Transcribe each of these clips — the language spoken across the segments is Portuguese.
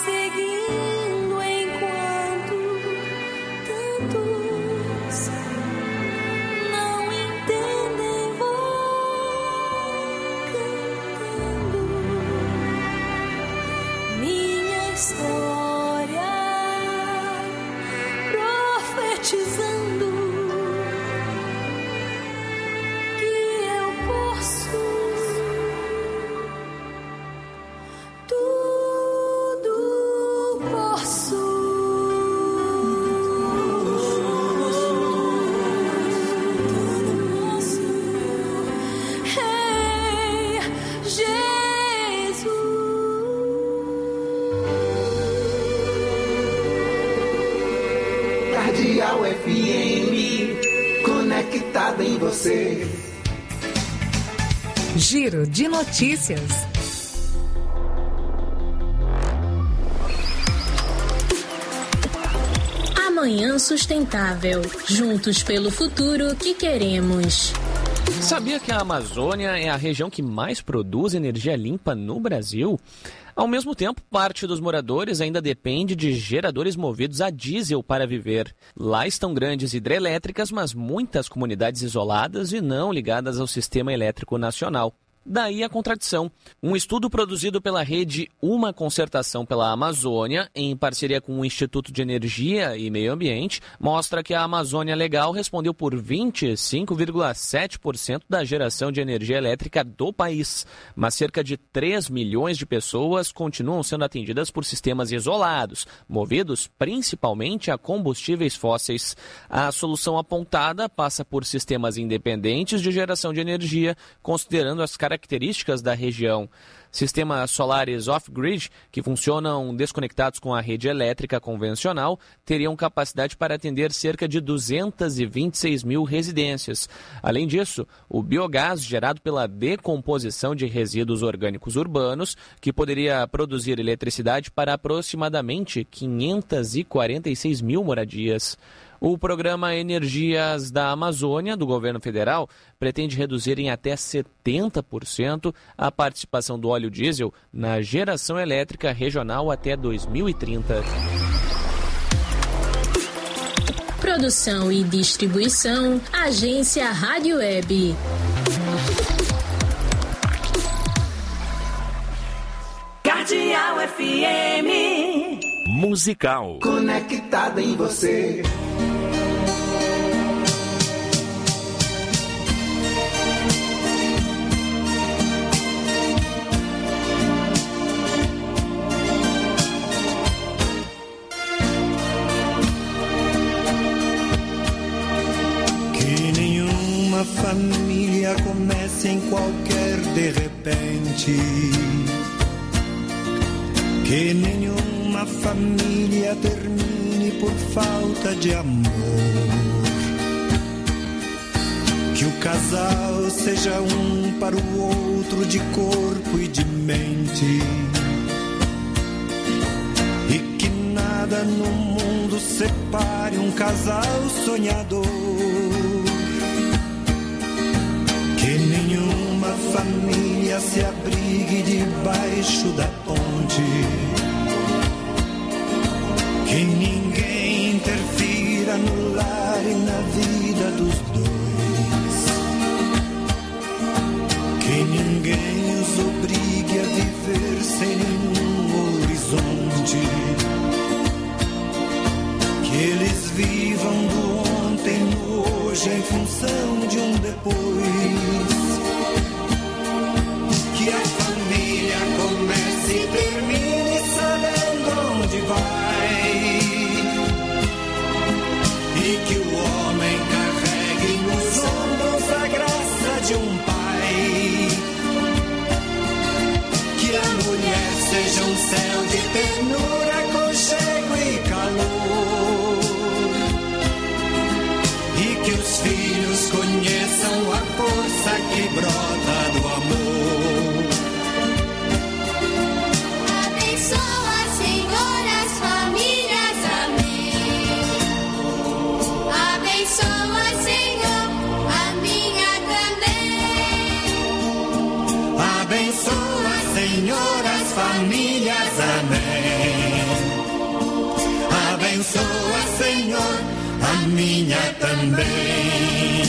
seguindo enquanto tantos não entendem, vou cantando minha história, profetizando que eu posso tudo, posso. Ei, Jesus. Cardeal FM, conectado em você. Giro de notícias. Amanhã Sustentável. Juntos pelo futuro que queremos. Sabia que a Amazônia é a região que mais produz energia limpa no Brasil? Ao mesmo tempo, parte dos moradores ainda depende de geradores movidos a diesel para viver. Lá estão grandes hidrelétricas, mas muitas comunidades isoladas e não ligadas ao sistema elétrico nacional. Daí a contradição. Um estudo produzido pela rede Uma Concertação pela Amazônia, em parceria com o Instituto de Energia e Meio Ambiente, mostra que a Amazônia Legal respondeu por 25,7% da geração de energia elétrica do país. Mas cerca de 3 milhões de pessoas continuam sendo atendidas por sistemas isolados, movidos principalmente a combustíveis fósseis. A solução apontada passa por sistemas independentes de geração de energia, considerando as características da região. Sistemas solares off-grid, que funcionam desconectados com a rede elétrica convencional, teriam capacidade para atender cerca de 226 mil residências. Além disso, o biogás gerado pela decomposição de resíduos orgânicos urbanos, que poderia produzir eletricidade para aproximadamente 546 mil moradias. O programa Energias da Amazônia, do governo federal, pretende reduzir em até 70% a participação do óleo diesel na geração elétrica regional até 2030. Produção e distribuição, Agência Rádio Web. Cardeal FM. Musical. Conectado em você. Que nenhuma família comece em qualquer de repente. Que nenhuma família termine por falta de amor. Que o casal seja um para o outro de corpo e de mente. E que nada no mundo separe um casal sonhador. Que nenhuma família se abrigue debaixo da ponte. Que ninguém interfira no lar e na vida dos dois. Que ninguém os obrigue a viver sem nenhum horizonte. Que eles vivam do ontem no hoje em função de um depois. Que a família comece e termine sabendo onde vai. E que o homem carregue nos ombros a graça de um pai. Que a mulher seja um céu de ternura, aconchego e calor. E que os filhos conheçam a força que brota do amor. Abençoa, Senhor, as famílias, amém. Abençoa, Senhor, a minha também. Abençoa, Senhor, as famílias, amém. Abençoa, Senhor, a minha também.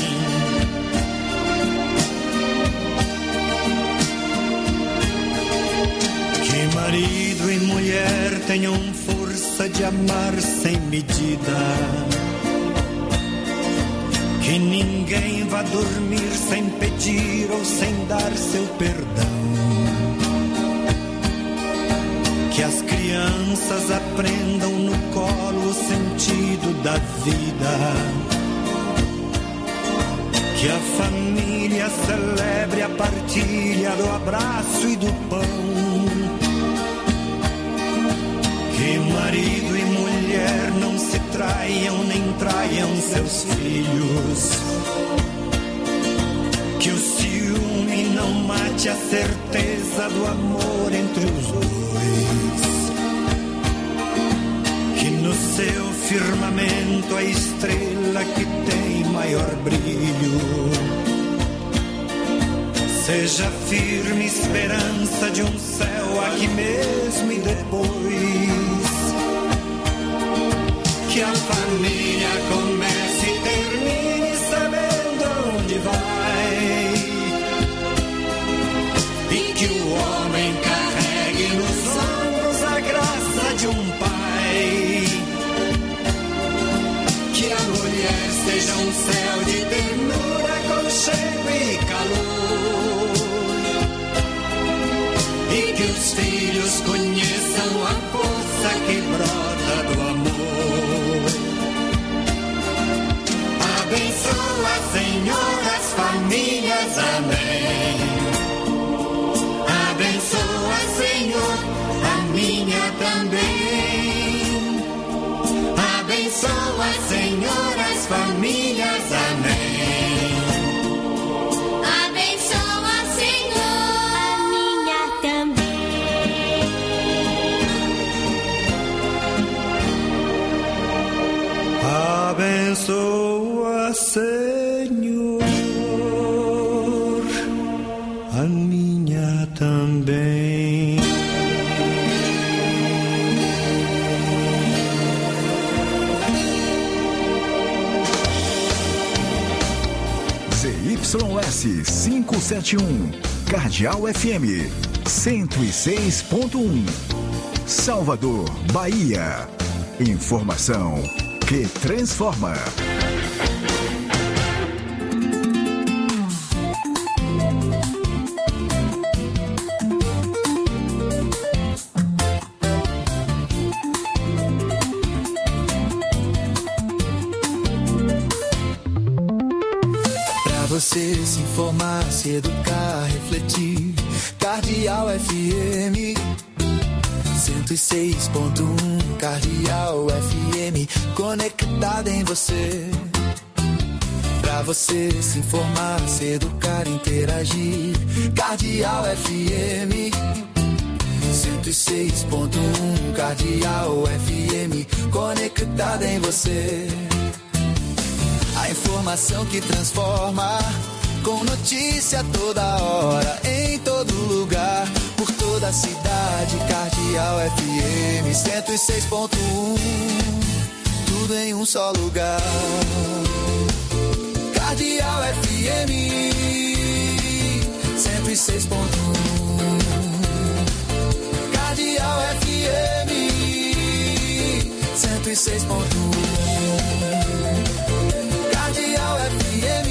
Que marido e mulher tenham força de amar sem medida. Que ninguém vá dormir sem pedir ou sem dar seu perdão. Que as crianças aprendam no colo o sentido da vida. Que a família celebre a partilha do abraço e do pão. Que marido e mulher não se traiam nem traiam seus filhos. Que o ciúme não mate a certeza do amor entre os dois. Que no seu firmamento a estrela que tem maior brilho seja firme esperança de um céu aqui mesmo e depois. Que a família comece e termine sabendo onde vai. E que o homem carregue nos ombros a graça de um pai. Que a mulher seja um céu de ternura, aconchego e calor. E que os filhos conheçam a força que brota do amor. Abençoa, Senhor, as famílias, amém. Abençoa, Senhor, a minha também. Abençoa, Senhor, as famílias, amém. Abençoa, Senhor, a minha também. Abençoa, Senhor, a minha também. ZYS 571, Cardeal FM 106.1, Salvador, Bahia. Informação que transforma. Pra você se informar, se educar, refletir. Cardeal FM 106.1, Cardeal FM, conectada em você. Pra você se informar, se educar, interagir. Cardeal FM 106.1, Cardeal FM, conectada em você. A informação que transforma, com notícia toda hora, em todo lugar, por toda a cidade. Cardeal FM 106.1, tudo em um só lugar. Cardeal FM 106.1, Cardeal FM 106.1, Cardeal FM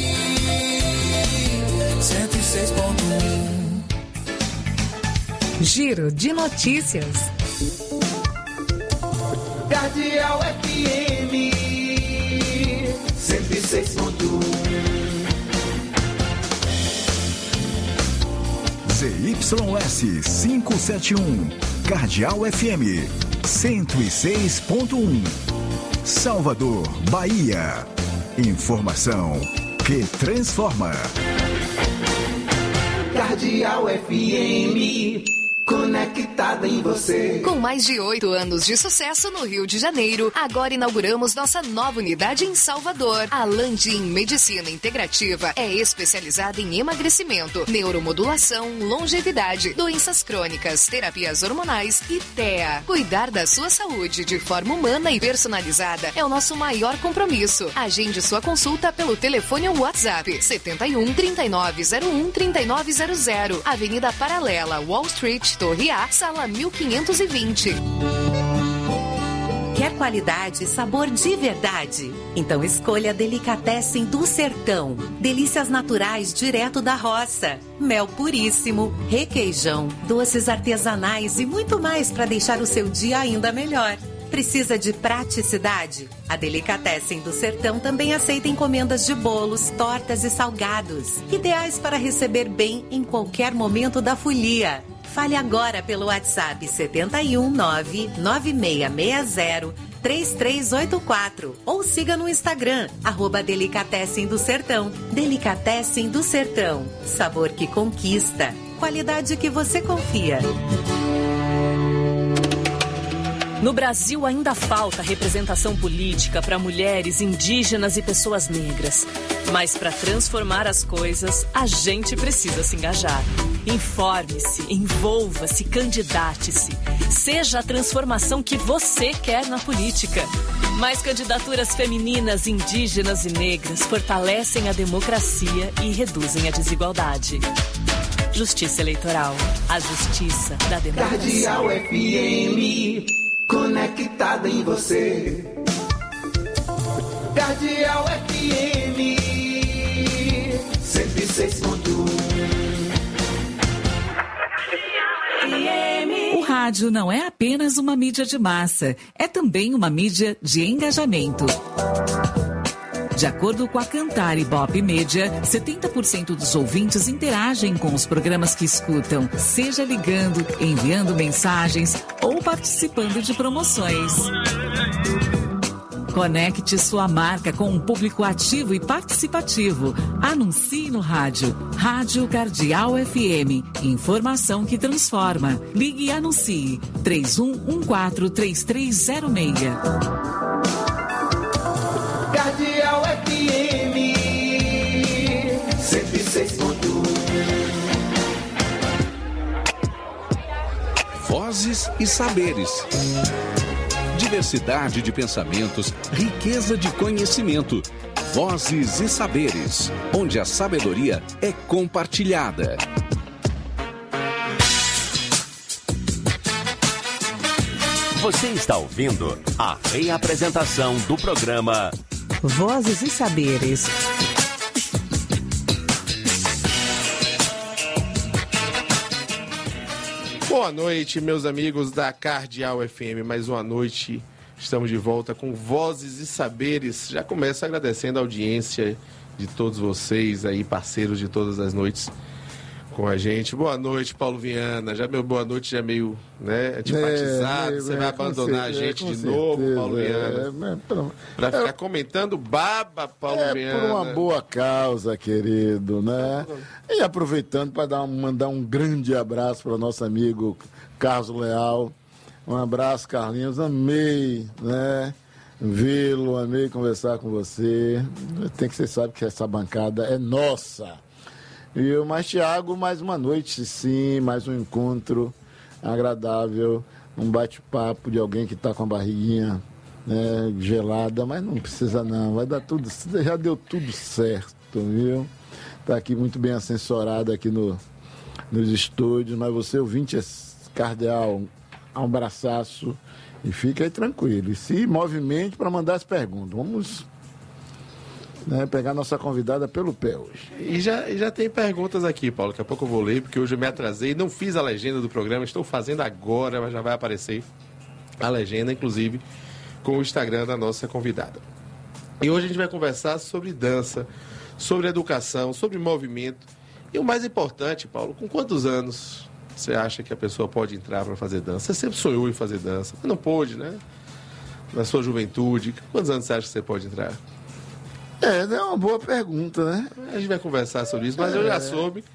106.1. Giro de notícias. Cardeal FM 106.1. ZYS 571, Cardeal FM 106.1, Salvador, Bahia. Informação que transforma. Cardeal FM, conectada em você. Com mais de 8 anos de sucesso no Rio de Janeiro, agora inauguramos nossa nova unidade em Salvador. A Landim Medicina Integrativa é especializada em emagrecimento, neuromodulação, longevidade, doenças crônicas, terapias hormonais e TEA. Cuidar da sua saúde de forma humana e personalizada é o nosso maior compromisso. Agende sua consulta pelo telefone ou WhatsApp 71 3901 3900, Avenida Paralela, Wall Street, Torre A, sala 1520. Quer qualidade e sabor de verdade? Então escolha Delicatessen do Sertão. Delícias naturais direto da roça. Mel puríssimo, requeijão, doces artesanais e muito mais para deixar o seu dia ainda melhor. Precisa de praticidade? A Delicatessen do Sertão também aceita encomendas de bolos, tortas e salgados, ideais para receber bem em qualquer momento da folia. Fale agora pelo WhatsApp 71996603384 ou siga no Instagram, @Delicatessen do Sertão. Delicatessen do Sertão. Sabor que conquista. Qualidade que você confia. No Brasil ainda falta representação política para mulheres, indígenas e pessoas negras. Mas para transformar as coisas, a gente precisa se engajar. Informe-se, envolva-se, candidate-se. Seja a transformação que você quer na política. Mais candidaturas femininas, indígenas e negras fortalecem a democracia e reduzem a desigualdade. Justiça Eleitoral. A justiça da democracia. Cardeal FM, conectada em você. Cardeal FM 106.1. O rádio não é apenas uma mídia de massa, é também uma mídia de engajamento. De acordo com a Cantar Ibope Média, 70% dos ouvintes interagem com os programas que escutam, seja ligando, enviando mensagens ou participando de promoções. Conecte sua marca com um público ativo e participativo. Anuncie no rádio. Rádio Cardeal FM. Informação que transforma. Ligue e anuncie. 3114-3306. Cardeal FM 106.1. Vozes e saberes. Diversidade de pensamentos, riqueza de conhecimento. Vozes e saberes, onde a sabedoria é compartilhada. Você está ouvindo a reapresentação do programa Vozes e Saberes. Boa noite, meus amigos da Cardeal FM. Mais uma noite, estamos de volta com Vozes e Saberes. Já começo agradecendo a audiência de todos vocês aí, parceiros de todas as noites com a gente. Boa noite, Paulo Viana. Já meu boa noite já é meio, né, antipatizado. Você vai abandonar a gente de novo, Paulo Viana? Para ficar comentando baba, Paulo Viana. Por uma boa causa, querido, né? E aproveitando para mandar um grande abraço para o nosso amigo Carlos Leal. Um abraço, Carlinhos. Amei, né? Vê-lo, amei conversar com você. Tem que você sabe que essa bancada é nossa. E o mais Thiago, mais uma noite, sim, mais um encontro agradável, um bate-papo de alguém que está com a barriguinha, né, gelada, mas não precisa não, vai dar tudo, já deu tudo certo, viu? Está aqui muito bem assessorado aqui nos estúdios, mas você, ouvinte, é Cardeal, um abraço e fica aí tranquilo. E se movimente para mandar as perguntas. Vamos, né, pegar nossa convidada pelo pé hoje. E já tem perguntas aqui, Paulo. Daqui a pouco eu vou ler, porque hoje eu me atrasei. Não fiz a legenda do programa, estou fazendo agora, mas já vai aparecer a legenda, inclusive, com o Instagram da nossa convidada. E hoje a gente vai conversar sobre dança, sobre educação, sobre movimento. E o mais importante, Paulo, com quantos anos você acha que a pessoa pode entrar para fazer dança? Você sempre sonhou em fazer dança, mas não pôde, né? Na sua juventude, quantos anos você acha que você pode entrar? É uma boa pergunta, né? A gente vai conversar sobre isso, mas eu já soube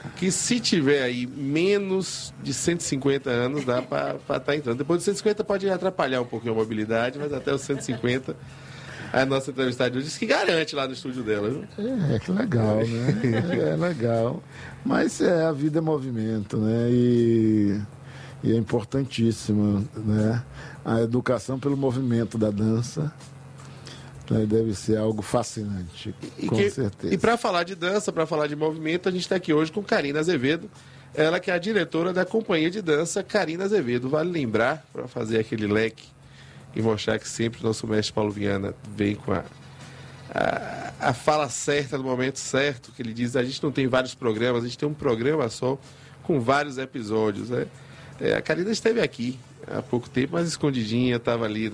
que se tiver aí menos de 150 anos, dá para estar entrando. Depois de 150 pode atrapalhar um pouquinho a mobilidade, mas até os 150, a nossa entrevistada de hoje disse que garante lá no estúdio dela. Viu? Que legal, né? É legal. Mas a vida é movimento, né? E é importantíssima, né? A educação pelo movimento da dança, né? Deve ser algo fascinante, com certeza. E para falar de dança, para falar de movimento, a gente está aqui hoje com Karina Azevedo, ela que é a diretora da companhia de dança Karina Azevedo. Vale lembrar, para fazer aquele leque e mostrar que sempre o nosso mestre Paulo Viana vem com a fala certa no momento certo, que ele diz: a gente não tem vários programas, a gente tem um programa só com vários episódios, né? A Karina esteve aqui há pouco tempo, mas escondidinha, estava ali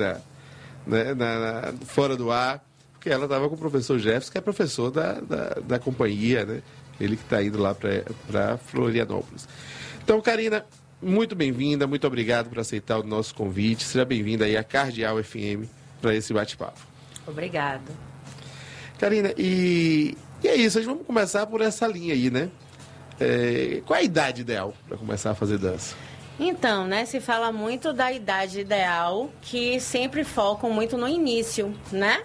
fora do ar, porque ela estava com o professor Jefferson, que é professor da companhia, né? Ele que está indo lá para Florianópolis. Então, Karina, muito bem-vinda, muito obrigado por aceitar o nosso convite. Seja bem-vinda aí à Cardeal FM para esse bate-papo. Obrigada. Karina, e é isso, vamos começar por essa linha aí, né? Qual é a idade ideal para começar a fazer dança? Então, né, se fala muito da idade ideal, que sempre focam muito no início, né?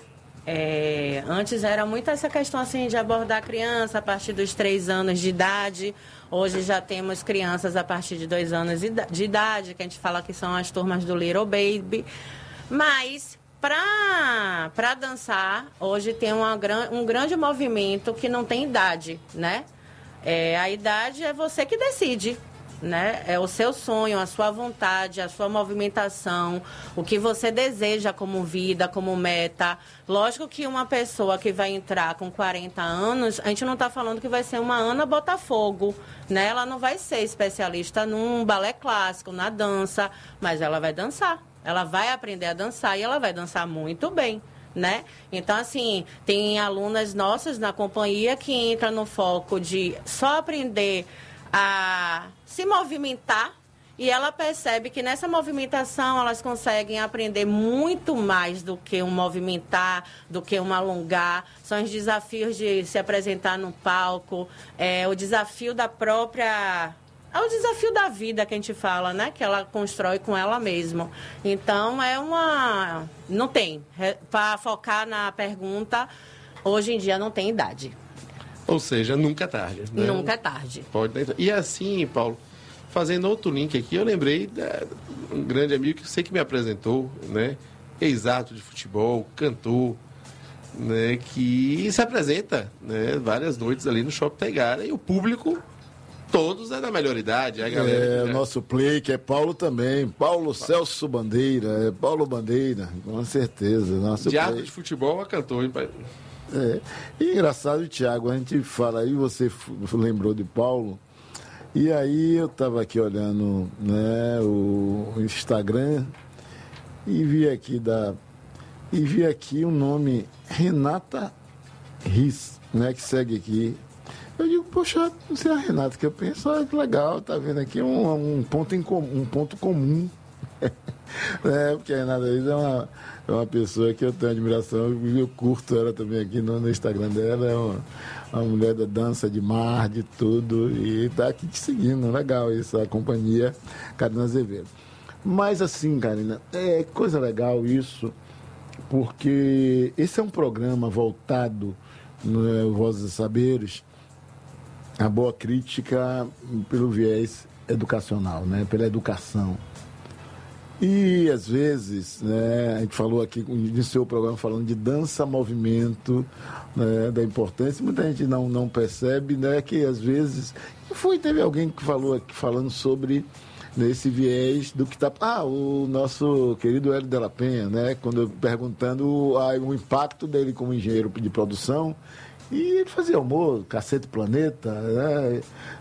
Antes era muito essa questão assim de abordar a criança a partir dos 3 anos de idade. Hoje já temos crianças a partir de 2 anos de idade, que a gente fala que são as turmas do Little Baby. Mas para dançar, hoje tem um grande movimento que não tem idade, né? A idade é você que decide, né? É o seu sonho, a sua vontade, a sua movimentação, o que você deseja como vida, como meta. Lógico que uma pessoa que vai entrar com 40 anos, a gente não está falando que vai ser uma Ana Botafogo, né? Ela não vai ser especialista num balé clássico, na dança, mas ela vai dançar. Ela vai aprender a dançar e ela vai dançar muito bem, né? Então, assim, tem alunas nossas na companhia que entram no foco de só aprender a se movimentar, e ela percebe que nessa movimentação elas conseguem aprender muito mais do que um movimentar, do que um alongar. São os desafios de se apresentar no palco, o desafio da própria... É o desafio da vida que a gente fala, né? Que ela constrói com ela mesma. Então, não tem. Para focar na pergunta, hoje em dia não tem idade. Ou seja, nunca é tarde, né? Nunca é tarde. Pode. E assim, Paulo, fazendo outro link aqui, eu lembrei de um grande amigo que sei que me apresentou, né? Ex-ato de futebol, cantor, né? Que se apresenta, né? Várias noites ali no Shopping Taigara, e o público, todos é da melhor idade, a galera. O nosso play, que é Paulo também, Paulo Celso Bandeira, Paulo Bandeira, com certeza. Nosso de ato de futebol a cantor, hein, pai? E engraçado, Thiago, a gente fala aí, você lembrou de Paulo, e aí eu estava aqui olhando, né, o Instagram e vi aqui o nome Renata Riz, né, que segue aqui. Eu digo, poxa, não sei a Renata, que eu penso, que legal, tá vendo aqui um ponto comum. Porque a Renata Riz é uma pessoa que eu tenho admiração, eu curto ela também aqui no Instagram dela, é uma mulher da dança, de mar, de tudo, e tá aqui te seguindo, legal isso, a companhia Karina Azevedo. Mas assim, Karina, é coisa legal isso, porque esse é um programa voltado no Vozes e Saberes, a boa crítica pelo viés educacional, né, pela educação. E, às vezes, né, a gente falou aqui, iniciou o programa falando de dança, movimento, né, da importância, muita gente não percebe, né, que, às vezes, teve alguém que falou aqui, falando sobre esse viés do que está... o nosso querido Hélio Della Penha, né, perguntando o impacto dele como engenheiro de produção, e ele fazia humor, Cacete Planeta, né,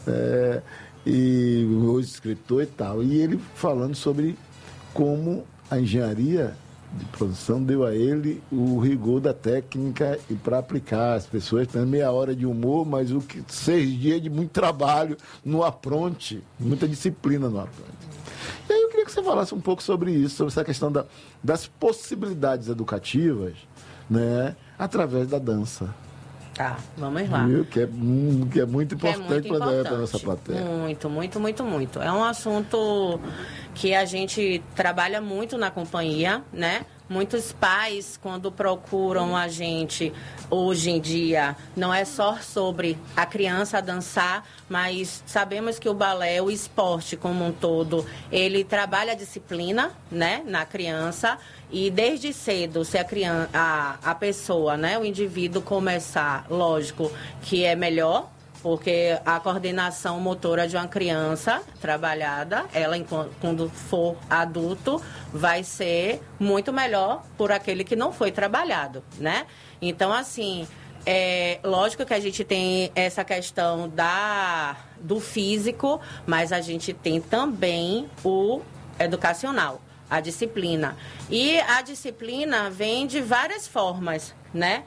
e hoje escritor e tal, e ele falando sobre como a engenharia de produção deu a ele o rigor da técnica e para aplicar. As pessoas têm meia hora de humor, mas 6 dias de muito trabalho no apronte, muita disciplina no apronte. E aí eu queria que você falasse um pouco sobre isso, sobre essa questão das possibilidades educativas, né, através da dança. Tá, vamos lá. Viu? Que é muito importante para a nossa plateia. Muito. É um assunto que a gente trabalha muito na companhia, né? Muitos pais, quando procuram a gente, hoje em dia, não é só sobre a criança dançar, mas sabemos que o balé, o esporte como um todo, ele trabalha a disciplina, né, na criança. E desde cedo, se a pessoa, né, o indivíduo começar, lógico que é melhor, porque a coordenação motora de uma criança trabalhada, ela, quando for adulto, vai ser muito melhor por aquele que não foi trabalhado, né? Então, assim, lógico que a gente tem essa questão do físico, mas a gente tem também o educacional, a disciplina. E a disciplina vem de várias formas, né?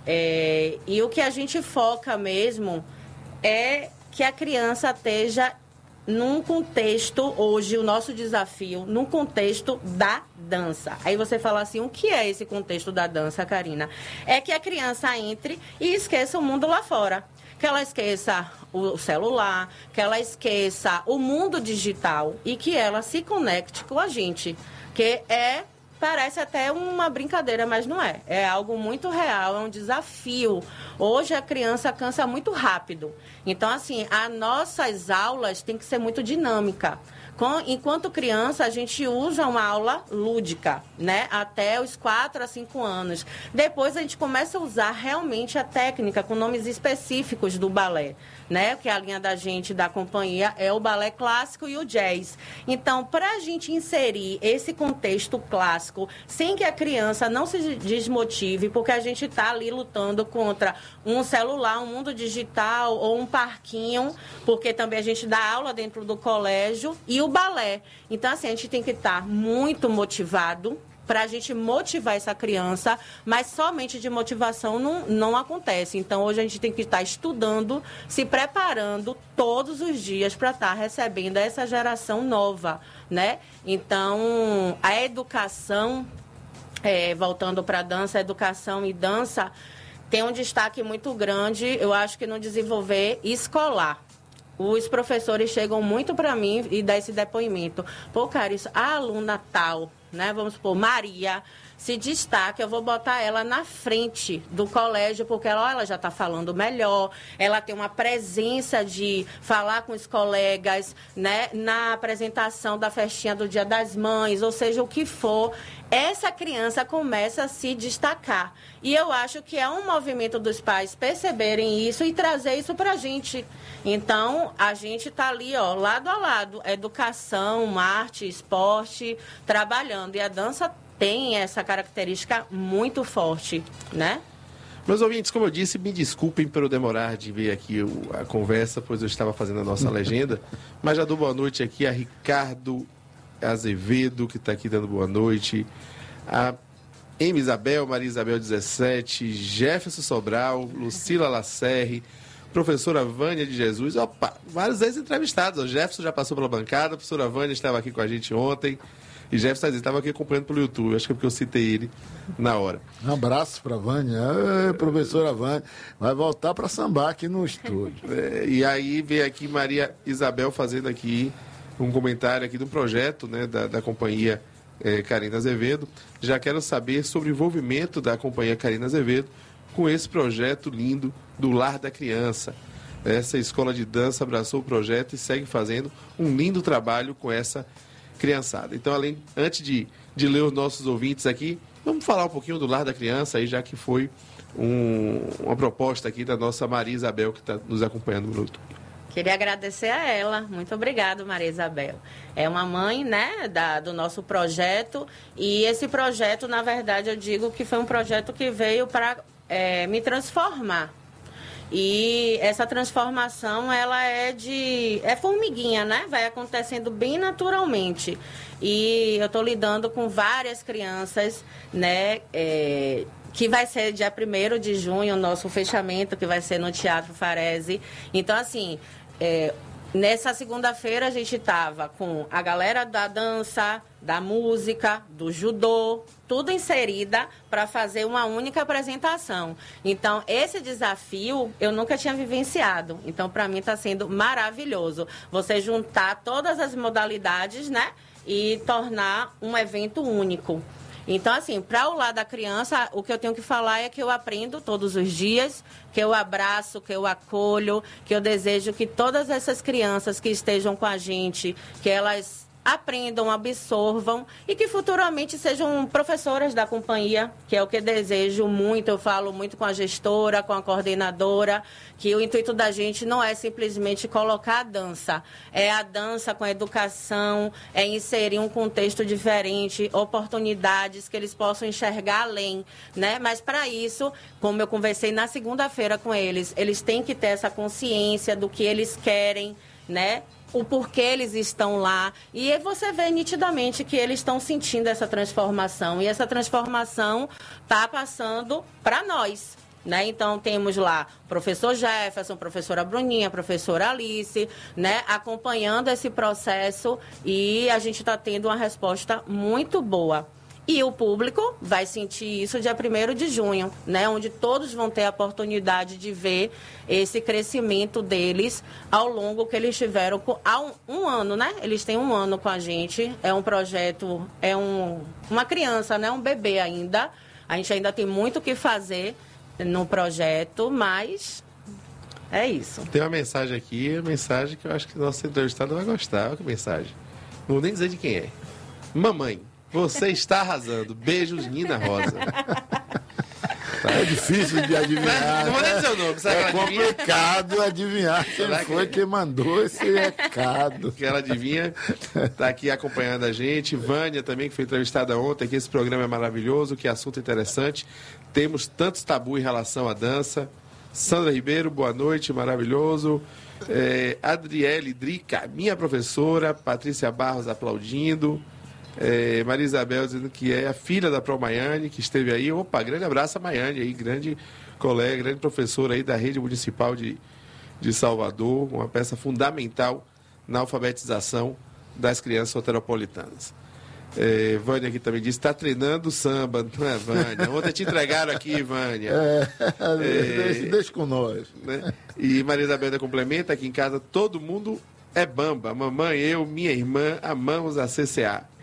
E o que a gente foca mesmo é que a criança esteja num contexto, hoje, o nosso desafio, num contexto da dança. Aí você fala assim, o que é esse contexto da dança, Karina? É que a criança entre e esqueça o mundo lá fora. Que ela esqueça o celular, que ela esqueça o mundo digital e que ela se conecte com a gente. Que parece até uma brincadeira, mas não é. É algo muito real, é um desafio. Hoje a criança cansa muito rápido. Então, assim, as nossas aulas têm que ser muito dinâmica. Enquanto criança, a gente usa uma aula lúdica, né? Até os 4 a 5 anos. Depois, a gente começa a usar realmente a técnica com nomes específicos do balé, né? Que a linha da gente, da companhia, é o balé clássico e o jazz. Então, para a gente inserir esse contexto clássico, sem que a criança não se desmotive, porque a gente está ali lutando contra um celular, um mundo digital ou um parquinho, porque também a gente dá aula dentro do colégio, e o balé. Então, assim, a gente tem que estar muito motivado para a gente motivar essa criança, mas somente de motivação não acontece. Então, hoje a gente tem que estar estudando, se preparando todos os dias para estar recebendo essa geração nova, né? Então, a educação, voltando para a dança, a educação e dança tem um destaque muito grande, eu acho que no desenvolver escolar. Os professores chegam muito para mim e dão esse depoimento. Pô, cara, a aluna tal, né? Vamos supor, Maria, se destaca, eu vou botar ela na frente do colégio, porque ela já está falando melhor, ela tem uma presença de falar com os colegas, né? Na apresentação da festinha do Dia das Mães, ou seja, o que for, essa criança começa a se destacar. E eu acho que é um movimento dos pais perceberem isso e trazer isso para a gente. Então, a gente está ali, ó, lado a lado, educação, arte, esporte, trabalhando. E a dança tem essa característica muito forte, né? Meus ouvintes, como eu disse, me desculpem por eu demorar de ver aqui a conversa, pois eu estava fazendo a nossa legenda. Mas já dou boa noite aqui a Ricardo Azevedo, que está aqui dando boa noite. A Isabel, Maria Isabel 17, Jefferson Sobral, Lucila Lacerre, professora Vânia de Jesus. Opa, vários ex-entrevistados. O Jefferson já passou pela bancada, a professora Vânia estava aqui com a gente ontem. E Jefferson estava aqui acompanhando pelo YouTube. Acho que é porque eu citei ele na hora. Um abraço para a Vânia. Professora Vânia. Vai voltar para sambar aqui no estúdio. E aí veio aqui Maria Isabel fazendo aqui um comentário aqui do projeto, né, da companhia Karina Azevedo. Já quero saber sobre o envolvimento da companhia Karina Azevedo com esse projeto lindo do Lar da Criança. Essa escola de dança abraçou o projeto e segue fazendo um lindo trabalho com essa criançada. Então, antes de ler os nossos ouvintes aqui, vamos falar um pouquinho do Lar da Criança, aí, já que foi uma proposta aqui da nossa Maria Isabel, que está nos acompanhando no YouTube. Queria agradecer a ela. Muito obrigada, Maria Isabel. É uma mãe, né, do nosso projeto. E esse projeto, na verdade, eu digo que foi um projeto que veio para me transformar. E essa transformação, ela é formiguinha, né? Vai acontecendo bem naturalmente. E eu estou lidando com várias crianças, né? Que vai ser dia 1º de junho, o nosso fechamento, que vai ser no Teatro Farese. Então, assim, Nessa segunda-feira a gente estava com a galera da dança, da música, do judô, tudo inserida para fazer uma única apresentação. Então, esse desafio eu nunca tinha vivenciado. Então, para mim está sendo maravilhoso. Você juntar todas as modalidades, né? E tornar um evento único. Então, assim, para o lado da criança, o que eu tenho que falar é que eu aprendo todos os dias, que eu abraço, que eu acolho, que eu desejo que todas essas crianças que estejam com a gente, que elas aprendam, absorvam e que futuramente sejam professoras da companhia, que é o que desejo muito. Eu falo muito com a gestora, com a coordenadora, que o intuito da gente não é simplesmente colocar a dança, é a dança com a educação, é inserir um contexto diferente, oportunidades que eles possam enxergar além, né? Mas para isso, como eu conversei na segunda-feira com eles têm que ter essa consciência do que eles querem, né? O porquê eles estão lá. E você vê nitidamente que eles estão sentindo essa transformação. E essa transformação está passando para nós, né? Então, temos lá o professor Jefferson, professora Bruninha, professora Alice, né? Acompanhando esse processo e a gente está tendo uma resposta muito boa. E o público vai sentir isso dia 1º de junho, né? Onde todos vão ter a oportunidade de ver esse crescimento deles ao longo que eles tiveram há um ano, né? Eles têm 1 ano com a gente. É um projeto, uma criança, né? Um bebê ainda. A gente ainda tem muito o que fazer no projeto, mas é isso. Tem uma mensagem aqui, mensagem que eu acho que o nosso entrevistado vai gostar. Olha que mensagem. Não vou nem dizer de quem é. Mamãe, você está arrasando. Beijos, Nina Rosa. É difícil de adivinhar. Não vou nem dizer o nome. É complicado adivinhar quem foi que mandou esse recado. Que ela adivinha. Está aqui acompanhando a gente. Vânia também, que foi entrevistada ontem, que esse programa é maravilhoso, que assunto interessante. Temos tantos tabus em relação à dança. Sandra Ribeiro, boa noite, maravilhoso. Adriele Drica, minha professora. Patrícia Barros aplaudindo. Maria Isabel dizendo que é a filha da Pro Maiane, que esteve aí. Opa, grande abraço a Maiane aí, grande colega, grande professora aí da Rede Municipal de Salvador, uma peça fundamental na alfabetização das crianças soteropolitanas. Vânia aqui também disse, está treinando samba, não é, Vânia? Ontem te entregaram aqui, Vânia. Deixa com nós. Né? E Maria Isabel complementa, aqui em casa todo mundo é bamba. Mamãe, eu, minha irmã, amamos a CCA.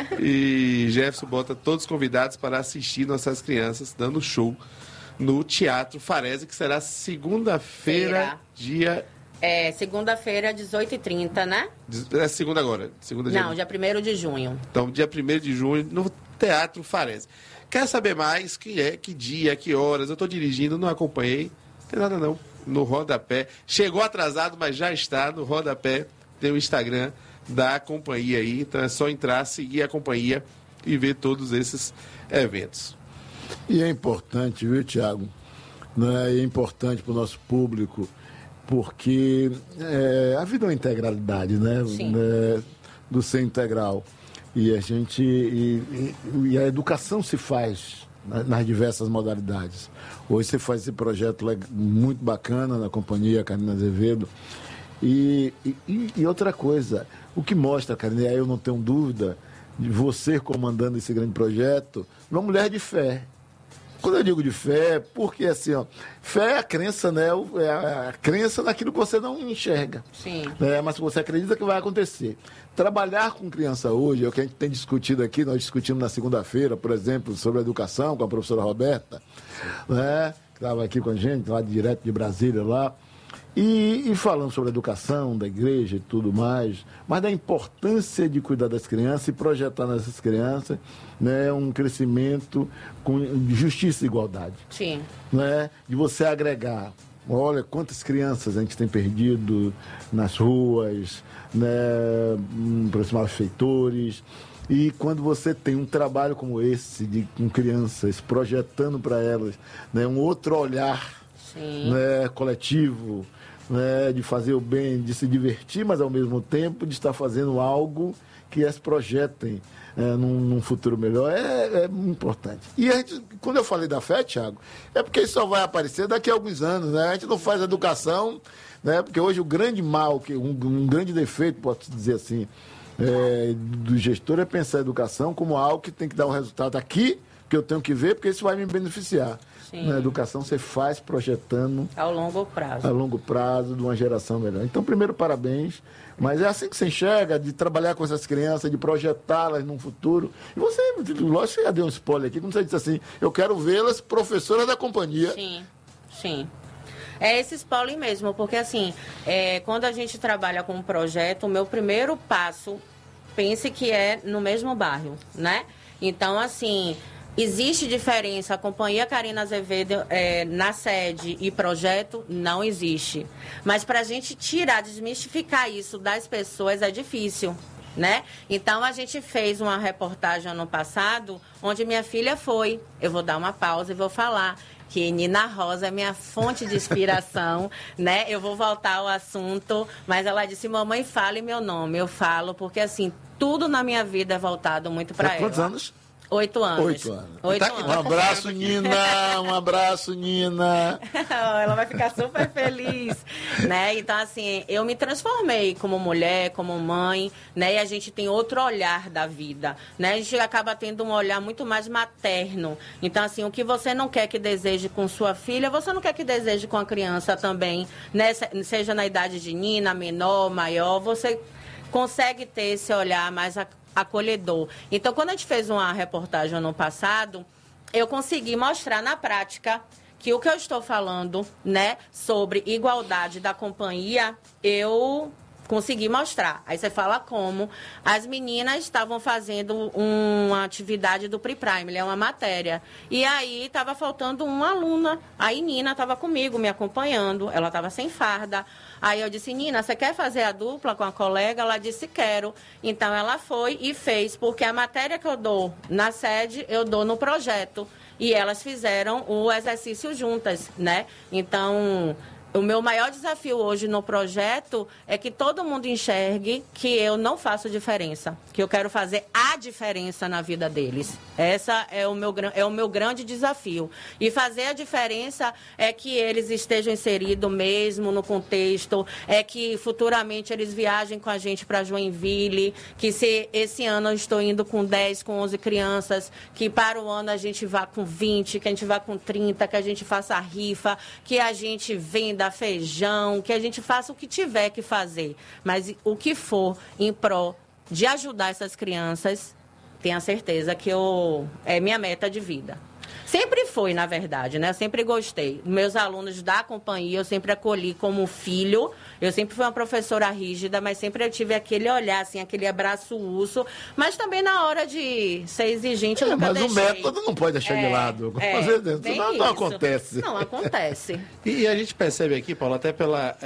E Jefferson bota todos convidados para assistir nossas crianças dando show no Teatro Farese, que será segunda-feira, dia... segunda-feira, 18h30, né? É segunda agora. Não, dia 1º de junho. Então, dia 1º de junho, no Teatro Farese. Quer saber mais? Quem é, que dia, que horas? Eu estou dirigindo, não acompanhei. Não tem nada não. No rodapé. Chegou atrasado, mas já está no rodapé. Tem o Instagram da companhia aí. Então é só entrar, seguir a companhia e ver todos esses eventos. E é importante, viu, Tiago? É importante para o nosso público, porque a vida é uma integralidade, né? Do ser integral. E a gente. E a educação se faz nas diversas modalidades. Hoje você faz esse projeto muito bacana na companhia Carina Azevedo. E outra coisa, o que mostra, Carina, eu não tenho dúvida, de você comandando esse grande projeto, uma mulher de fé. Quando eu digo de fé, porque assim, fé é a crença, né? É a crença naquilo que você não enxerga. Sim. Né? Mas você acredita que vai acontecer. Trabalhar com criança hoje, é o que a gente tem discutido aqui, nós discutimos na segunda-feira, por exemplo, sobre a educação com a professora Roberta, né? Que estava aqui com a gente, lá direto de Brasília, lá. E falando sobre a educação da igreja e tudo mais, mas da importância de cuidar das crianças e projetar nessas crianças, né, um crescimento com justiça e igualdade. Sim. Né, de você agregar. Olha quantas crianças a gente tem perdido nas ruas, né, para os malfeitores. E quando você tem um trabalho como esse, com crianças, projetando para elas, né, um outro olhar, né, coletivo, né, de fazer o bem, de se divertir, mas ao mesmo tempo de estar fazendo algo que elas projetem num futuro melhor. É importante. E quando eu falei da fé, Thiago, é porque isso só vai aparecer daqui a alguns anos, né? A gente não faz educação, né? Porque hoje o grande mal, um grande defeito, posso dizer assim, do gestor é pensar a educação como algo que tem que dar um resultado aqui, que eu tenho que ver, porque isso vai me beneficiar. Na educação você faz projetando ao longo prazo. A longo prazo de uma geração melhor. Então, primeiro, parabéns. Mas é assim que você enxerga, de trabalhar com essas crianças, de projetá-las num futuro. E você, lógico, você já deu um spoiler aqui, quando você disse assim, eu quero vê-las professoras da companhia. Sim. É esse spoiler mesmo, porque assim, quando a gente trabalha com um projeto, o meu primeiro passo, pense que é no mesmo bairro, né? Então, assim, existe diferença? A Companhia Carina Azevedo na sede e projeto? Não existe. Mas para a gente desmistificar isso das pessoas é difícil, né? Então, a gente fez uma reportagem ano passado, onde minha filha foi. Eu vou dar uma pausa e vou falar que Nina Rosa é minha fonte de inspiração, né? Eu vou voltar ao assunto, mas ela disse, mamãe, fale meu nome. Eu falo, porque assim, tudo na minha vida é voltado muito para ela. Quantos anos? 8 anos. 8 anos. Um abraço, Nina. Um abraço, Nina. Ela vai ficar super feliz, né? Então, assim, eu me transformei como mulher, como mãe, né? E a gente tem outro olhar da vida, né? A gente acaba tendo um olhar muito mais materno. Então, assim, o que você não quer que deseje com sua filha, você não quer que deseje com a criança também, né? Seja na idade de Nina, menor, maior, você consegue ter esse olhar mais acolhedor. Então, quando a gente fez uma reportagem ano passado, eu consegui mostrar na prática que o que eu estou falando, né, sobre igualdade da companhia, eu consegui mostrar. Aí você fala como as meninas estavam fazendo uma atividade do Pre-Prime, é uma matéria. E aí estava faltando uma aluna. Aí Nina estava comigo, me acompanhando. Ela estava sem farda. Aí eu disse, Nina, você quer fazer a dupla com a colega? Ela disse, quero. Então ela foi e fez, porque a matéria que eu dou na sede, eu dou no projeto. E elas fizeram o exercício juntas, né? Então, o meu maior desafio hoje no projeto é que todo mundo enxergue que eu não faço diferença, que eu quero fazer a diferença na vida deles. Essa é o meu grande desafio. E fazer a diferença é que eles estejam inseridos mesmo no contexto, é que futuramente eles viajem com a gente para Joinville, que se esse ano eu estou indo com 10, com 11 crianças, que para o ano a gente vá com 20, que a gente vá com 30, que a gente faça a rifa, que a gente venda feijão, que a gente faça o que tiver que fazer, mas o que for em prol de ajudar essas crianças, tenha certeza que é minha meta de vida. Sempre foi, na verdade, né? Eu sempre gostei. Meus alunos da companhia, eu sempre acolhi como filho. Eu sempre fui uma professora rígida, mas sempre eu tive aquele olhar, assim, aquele abraço urso. Mas também na hora de ser exigente, eu nunca deixei. Mas o método não pode deixar de lado. Não acontece. Não acontece. E a gente percebe aqui, Paulo, até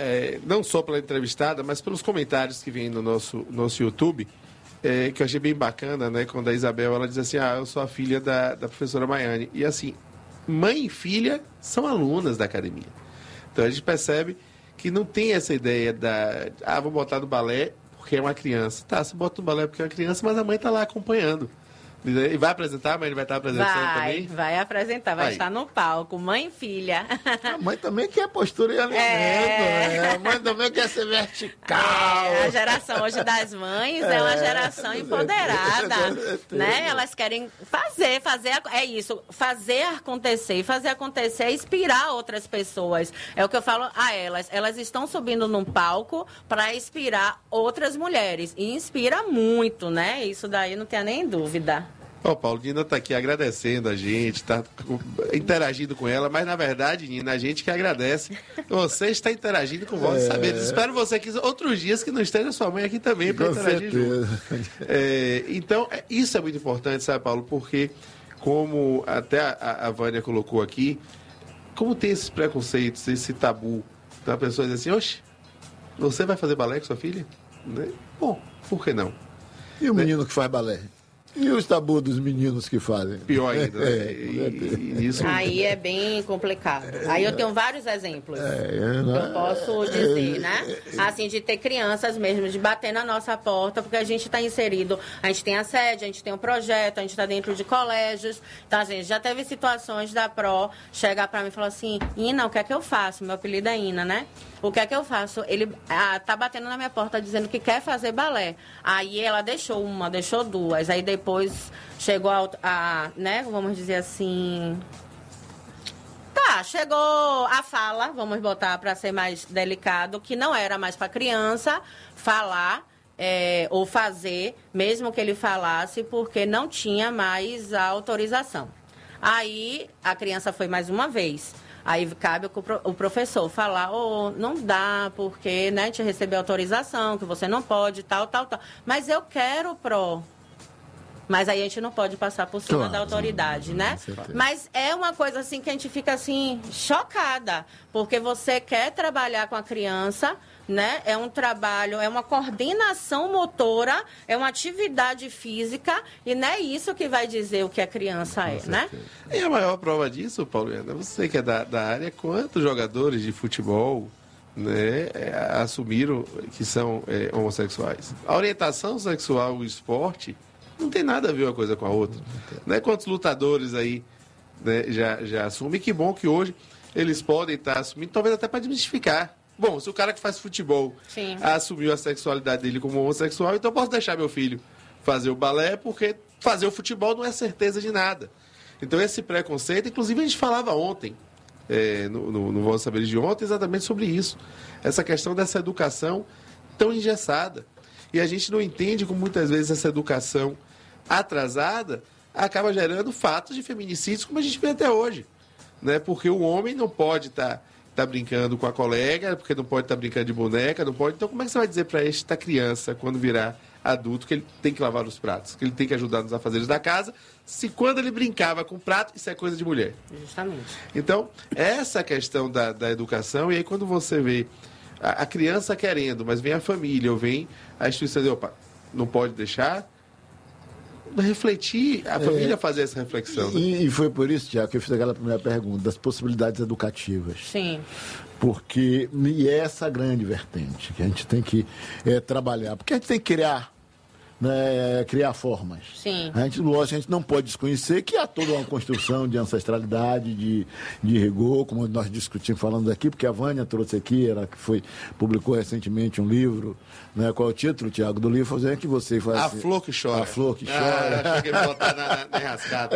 não só pela entrevistada, mas pelos comentários que vêm no nosso YouTube, que eu achei bem bacana, né? Quando a Isabel, ela diz assim, eu sou a filha da professora Maiane. E assim, mãe e filha são alunas da academia. Então a gente percebe que não tem essa ideia vou botar no balé porque é uma criança. Tá, você bota no balé porque é uma criança, mas a mãe está lá acompanhando. E vai apresentar? A mãe vai estar apresentando também? Vai apresentar, vai estar no palco, mãe e filha. A mãe também quer postura e alimento, né? A mãe também quer ser vertical. A geração hoje das mães é uma geração empoderada, né? Elas querem fazer é isso, fazer acontecer. E fazer acontecer é inspirar outras pessoas. É o que eu falo a elas. Elas estão subindo num palco para inspirar outras mulheres. E inspira muito, né? Isso daí não tem nem dúvida. Paulo, Nina está aqui agradecendo a gente, está interagindo com ela, mas na verdade, Nina, a gente que agradece. Você está interagindo com Vozes e Saberes. Espero você que outros dias que não esteja sua mãe aqui também para interagir junto. Então, isso é muito importante, sabe, Paulo? Porque, como até a Vânia colocou aqui, como tem esses preconceitos, esse tabu, então a pessoa diz assim, oxe, você vai fazer balé com sua filha? Bom, por que não? E o menino que faz balé? E os tabus dos meninos que fazem? Pior ainda. Isso... Aí é bem complicado. Aí eu tenho vários exemplos que eu posso dizer, né? Assim, de ter crianças mesmo, de bater na nossa porta, porque a gente está inserido, a gente tem a sede, a gente tem um projeto, a gente está dentro de colégios. Então, a gente já teve situações da PRO chegar para mim e falar assim, Ina, o que é que eu faço? Meu apelido é Ina, né? O que é que eu faço? Ele tá batendo na minha porta dizendo que quer fazer balé. Aí ela deixou uma, deixou duas. Aí depois chegou a né, vamos dizer assim... Tá, chegou a fala, vamos botar para ser mais delicado, que não era mais para criança falar ou fazer, mesmo que ele falasse, porque não tinha mais a autorização. Aí a criança foi mais uma vez. Aí cabe o professor falar, não dá, porque, né, te receber autorização, que você não pode, tal. Mas eu quero, Pro. Mas aí a gente não pode passar por cima da autoridade, né? Mas é uma coisa assim que a gente fica assim, chocada, porque você quer trabalhar com a criança, né? É um trabalho, é uma coordenação motora, é uma atividade física, e não é isso que vai dizer o que a criança é, né? E a maior prova disso, Pauliana, você que é da área, quantos jogadores de futebol, né, assumiram que são homossexuais? A orientação sexual, o esporte, não tem nada a ver uma coisa com a outra. Né? Quantos lutadores aí, né, já assumem? Que bom que hoje eles podem estar assumindo, talvez até para desmistificar. Bom, se o cara que faz futebol assumiu a sexualidade dele como homossexual, então eu posso deixar meu filho fazer o balé, porque fazer o futebol não é certeza de nada. Então esse preconceito, inclusive a gente falava ontem, no Vamos Saberes de ontem, exatamente sobre isso. Essa questão dessa educação tão engessada. E a gente não entende como muitas vezes essa educação atrasada acaba gerando fatos de feminicídios, como a gente vê até hoje. Né? Porque o homem não pode estar brincando com a colega, porque não pode estar brincando de boneca, não pode. Então, como é que você vai dizer para esta criança, quando virar adulto, que ele tem que lavar os pratos, que ele tem que ajudar nos afazeres da casa, se quando ele brincava com prato, isso é coisa de mulher? Justamente. Então, essa questão da educação, e aí quando você vê a criança querendo, mas vem a família, ou vem a instituição de, opa, não pode deixar, refletir, a família fazer essa reflexão. Né? E foi por isso, Tiago, que eu fiz aquela primeira pergunta, das possibilidades educativas. Sim. Porque, e é essa grande vertente que a gente tem que trabalhar, porque a gente tem que criar formas. Sim. Lógico, a gente não pode desconhecer que há toda uma construção de ancestralidade, de rigor, como nós discutimos falando aqui, porque a Vânia trouxe aqui, ela que publicou recentemente um livro, né? Qual é o título, Tiago, do livro? Fazer que você faz. A Flor que Chora. A Flor que Chora. Achei que ele botar na enrascada.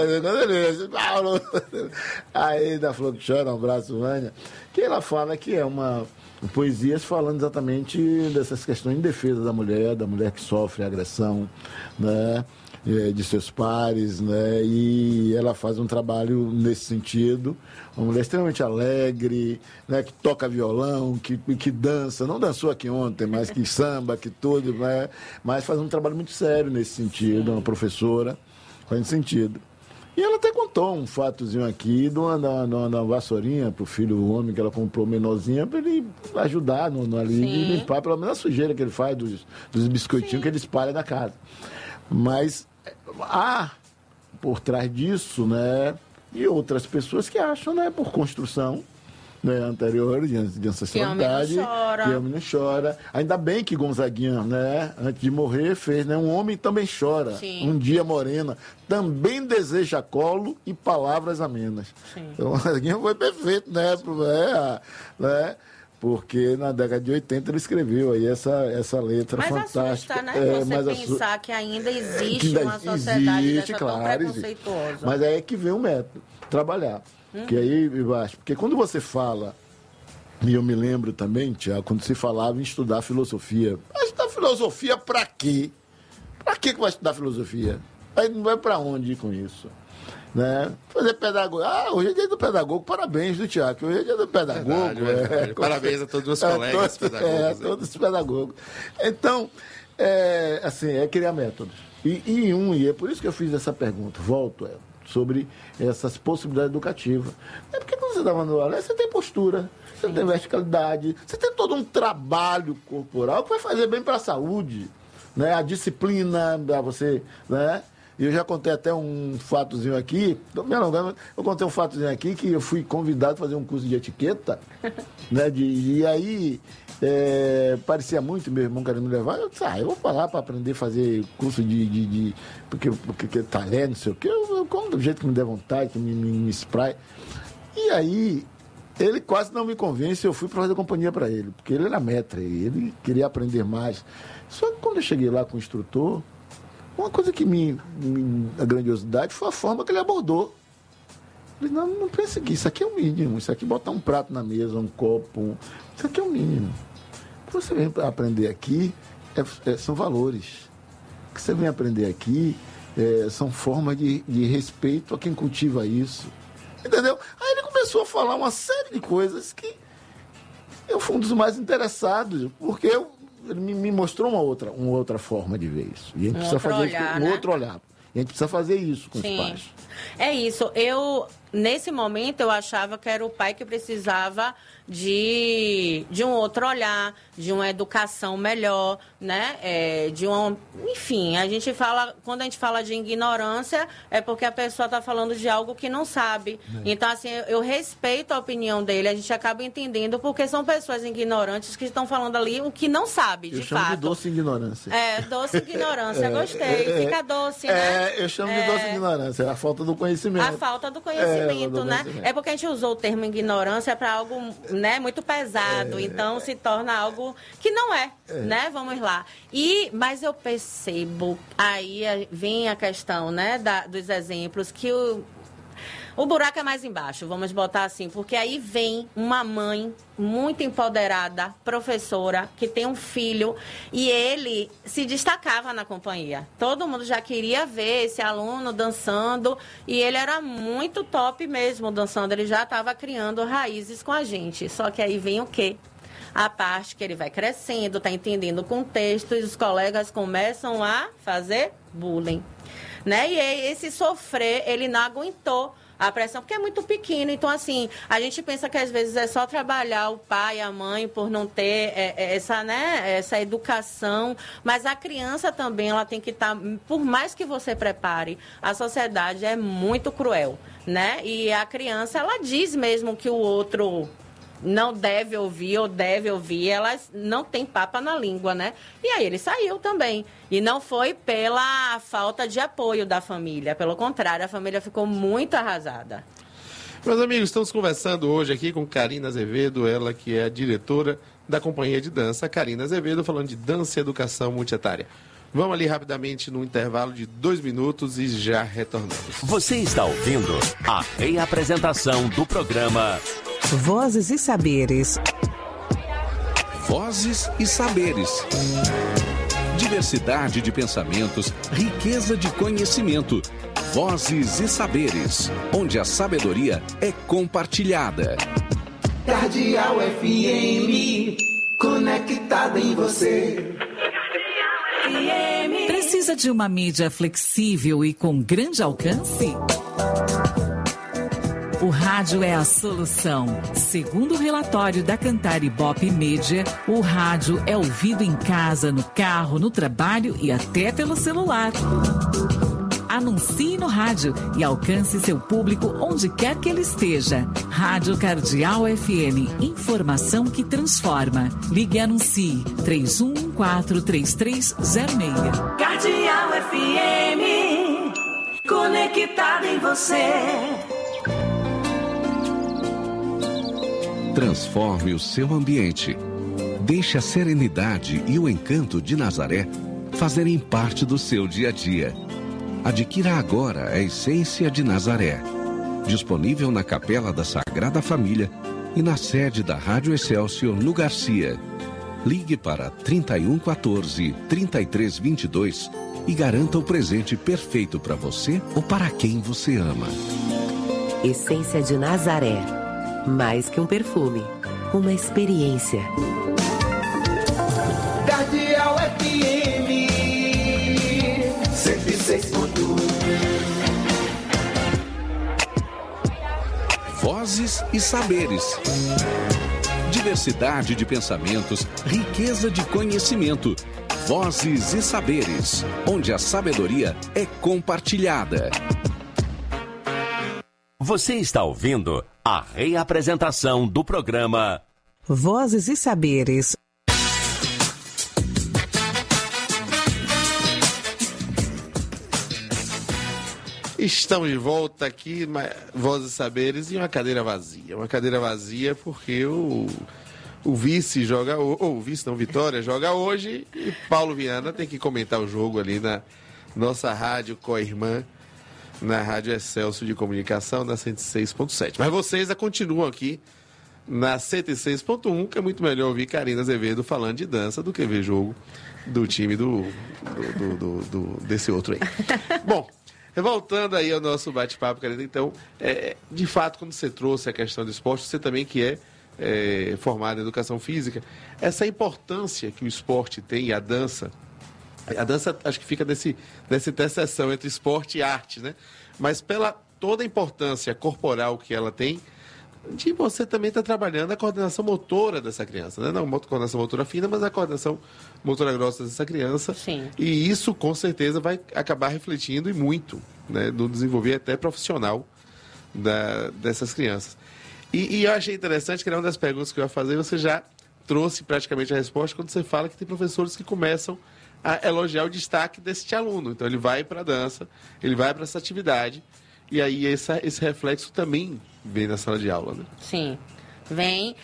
Aí, da Flor que Chora, um abraço, Vânia, que ela fala que é uma poesias falando exatamente dessas questões em defesa da mulher que sofre agressão, né, de seus pares, né, e ela faz um trabalho nesse sentido, uma mulher extremamente alegre, né, que toca violão, que dança, não dançou aqui ontem, mas que samba, que tudo, né, mas faz um trabalho muito sério nesse sentido, uma professora, faz sentido. E ela até contou um fatozinho aqui de uma vassourinha pro filho, o homem, que ela comprou menorzinha, para ele ajudar ali e limpar pelo menos a sujeira que ele faz dos biscoitinhos que ele espalha na casa. Mas há por trás disso, né, e outras pessoas que acham, né, por construção, né, anterior, de ancestralidade, que o homem não chora. Ainda bem que Gonzaguinha, né, antes de morrer, fez, né, um homem também chora. Sim. Um dia morena, também deseja colo e palavras amenas. Sim. Então, Gonzaguinha foi perfeito, né, porque na década de 80 ele escreveu aí essa letra fantástica. Assusta, né? Você pensar que ainda existe uma sociedade dessa tão preconceituosa. Mas aí é que vem o método, trabalhar. Que aí, porque quando você fala, e eu me lembro também, Tiago, quando se falava em estudar filosofia. Vai estudar filosofia pra quê? Pra que vai estudar filosofia? Aí não vai pra onde ir com isso? Né? Fazer pedagogo. Hoje é dia do pedagogo, parabéns do Tiago. Hoje é dia do pedagogo. Verdade. Parabéns a todos os colegas pedagogos. Todos os pedagogos. Então, é criar métodos. E é por isso que eu fiz essa pergunta, volto sobre essas possibilidades educativas. É porque quando você está falando aula, você tem postura, você tem verticalidade, você tem todo um trabalho corporal que vai fazer bem para a saúde, né? A disciplina, você, né? E eu já contei até um fatozinho aqui, eu contei um fatozinho aqui que eu fui convidado a fazer um curso de etiqueta, né? E aí parecia muito, meu irmão querendo me levar, eu disse, eu vou para lá para aprender a fazer curso porque talento, não sei o quê, eu como do jeito que me der vontade, que me espraia. E aí, ele quase não me convence, eu fui para fazer companhia para ele, porque ele era maître, ele queria aprender mais. Só que quando eu cheguei lá com o instrutor, uma coisa que a grandiosidade foi a forma que ele abordou. Ele não pensa que isso aqui é o mínimo, isso aqui botar um prato na mesa, um copo, isso aqui é o mínimo. O que você vem aprender aqui são valores. O que você vem aprender aqui são formas de respeito a quem cultiva isso. Entendeu? Aí ele começou a falar uma série de coisas que eu fui um dos mais interessados, porque ele me mostrou uma outra forma de ver isso. E a gente precisa fazer isso com outro olhar. E a gente precisa fazer isso com os pais. É isso. Nesse momento, eu achava que era o pai que precisava de um outro olhar, de uma educação melhor, né? Enfim, quando a gente fala de ignorância, é porque a pessoa está falando de algo que não sabe. Então, assim, eu respeito a opinião dele, a gente acaba entendendo porque são pessoas ignorantes que estão falando ali o que não sabe, de fato. Eu chamo de doce ignorância. Doce ignorância, gostei. Fica doce, né? Eu chamo de doce ignorância, a falta do conhecimento. A falta do conhecimento, né? É porque a gente usou o termo ignorância para algo, né, muito pesado, então se torna algo que não é, né? Vamos lá. Mas eu percebo, aí vem a questão, né, dos exemplos, que o buraco é mais embaixo, vamos botar assim, porque aí vem uma mãe muito empoderada, professora, que tem um filho, e ele se destacava na companhia. Todo mundo já queria ver esse aluno dançando, e ele era muito top mesmo dançando, ele já estava criando raízes com a gente. Só que aí vem o quê? A parte que ele vai crescendo, está entendendo o contexto, e os colegas começam a fazer bullying, né? E esse sofrer, ele não aguentou a pressão, porque é muito pequeno. Então, assim, a gente pensa que às vezes é só trabalhar o pai e a mãe por não ter essa educação, mas a criança também, ela tem que estar, por mais que você prepare, a sociedade é muito cruel, né? E a criança, ela diz mesmo que o outro não deve ouvir ou deve ouvir, elas não têm papa na língua, né? E aí ele saiu também. E não foi pela falta de apoio da família, pelo contrário, a família ficou muito arrasada. Meus amigos, estamos conversando hoje aqui com Karina Azevedo, ela que é a diretora da companhia de dança, Karina Azevedo, falando de dança e educação multietária. Vamos ali rapidamente no intervalo de 2 minutos e já retornamos. Você está ouvindo a reapresentação do programa Vozes e Saberes. Vozes e Saberes. Diversidade de pensamentos, riqueza de conhecimento. Vozes e Saberes, onde a sabedoria é compartilhada. Cardeal FM, conectada em você. Precisa de uma mídia flexível e com grande alcance? O rádio é a solução. Segundo o relatório da Cantar Ibope Média, o rádio é ouvido em casa, no carro, no trabalho e até pelo celular. Anuncie no rádio e alcance seu público onde quer que ele esteja. Rádio Cardeal FM. Informação que transforma. Ligue e anuncie. 31143306. Cardeal FM. Conectada em você. Transforme o seu ambiente. Deixe a serenidade e o encanto de Nazaré fazerem parte do seu dia a dia. Adquira agora a Essência de Nazaré. Disponível na Capela da Sagrada Família e na sede da Rádio Excelsior no Garcia. Ligue para 3114-3322 e garanta o presente perfeito para você ou para quem você ama. Essência de Nazaré. Mais que um perfume, uma experiência. Cardeal FM 106.1. Vozes e Saberes. Diversidade de pensamentos, riqueza de conhecimento. Vozes e Saberes, onde a sabedoria é compartilhada. Você está ouvindo a reapresentação do programa Vozes e Saberes. Estamos de volta aqui, Vozes e Saberes, e uma cadeira vazia. Uma cadeira vazia porque o vice joga, ou o vice não, Vitória, joga hoje, e Paulo Viana tem que comentar o jogo ali na nossa rádio co-irmã, na Rádio Excelsior de Comunicação, na 106.7. Mas vocês continuam aqui na 106.1, que é muito melhor ouvir Karina Azevedo falando de dança do que ver jogo do time desse outro aí. Bom, voltando aí ao nosso bate-papo, Karina, então, de fato, quando você trouxe a questão do esporte, você também que é formado em educação física, essa importância que o esporte tem e a dança acho que fica nessa interseção entre esporte e arte, né? Mas pela toda a importância corporal que ela tem, de você também estar trabalhando a coordenação motora dessa criança, né? Não a coordenação motora fina, mas a coordenação motora grossa dessa criança. Sim. E isso, com certeza, vai acabar refletindo e muito, né, no desenvolver até profissional dessas crianças. E eu achei interessante que era uma das perguntas que eu ia fazer, você já trouxe praticamente a resposta quando você fala que tem professores que começam a elogiar o destaque desse aluno. Então, ele vai para a dança, ele vai para essa atividade, e aí esse reflexo também vem na sala de aula, né? Sim, vem.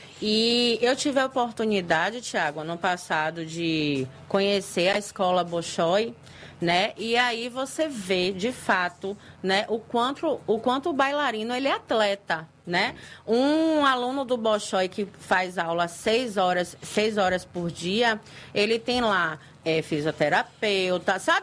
E eu tive a oportunidade, Tiago, ano passado, de conhecer a escola Bolshoi, né? E aí você vê, de fato, né, o quanto o bailarino ele é atleta, né? Um aluno do Bolshoi que faz aula 6 horas por dia, ele tem lá fisioterapeuta, sabe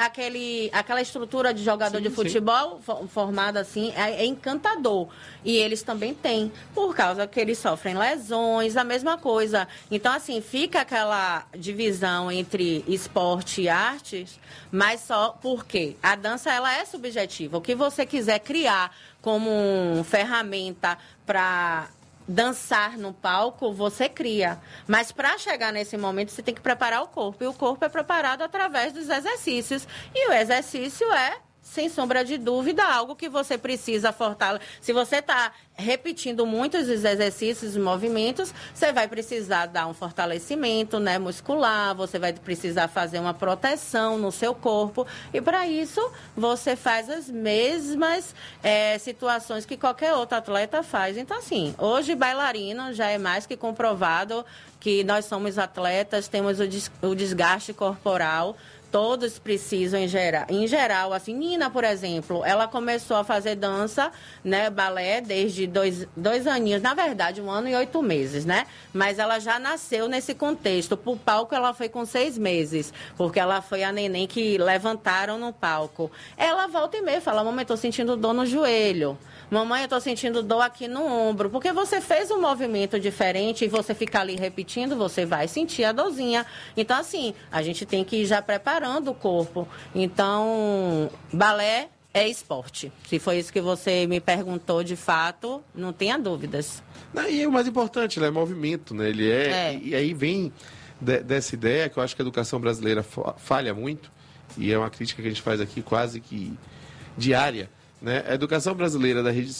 aquela estrutura de jogador de futebol formada assim, é encantador. E eles também têm, por causa que eles sofrem lesões, a mesma coisa. Então, assim, fica aquela divisão entre esporte e artes, mas só porque a dança, ela é subjetiva. O que você quiser criar como ferramenta para dançar no palco, você cria. Mas para chegar nesse momento, você tem que preparar o corpo. E o corpo é preparado através dos exercícios. E o exercício é, sem sombra de dúvida, algo que você precisa fortalecer. Se você está repetindo muitos exercícios e movimentos, você vai precisar dar um fortalecimento, né, muscular, você vai precisar fazer uma proteção no seu corpo. E para isso, você faz as mesmas situações que qualquer outro atleta faz. Então, assim, hoje bailarino já é mais que comprovado que nós somos atletas, temos o desgaste corporal. Todos precisam, em geral, assim, Nina, por exemplo, ela começou a fazer dança, né, balé, desde dois aninhos, na verdade, 1 ano e 8 meses, né? Mas ela já nasceu nesse contexto. Pro palco, ela foi com 6 meses, porque ela foi a neném que levantaram no palco. Ela volta e meia, fala, mamãe, estou sentindo dor no joelho. Mamãe, eu estou sentindo dor aqui no ombro. Porque você fez um movimento diferente e você fica ali repetindo, você vai sentir a dorzinha. Então, assim, a gente tem que ir já preparando o corpo. Então, balé é esporte. Se foi isso que você me perguntou, de fato, não tenha dúvidas. E o mais importante, né, é movimento, né? Ele E aí vem dessa ideia que eu acho que a educação brasileira falha muito, e é uma crítica que a gente faz aqui quase que diária, né? A educação brasileira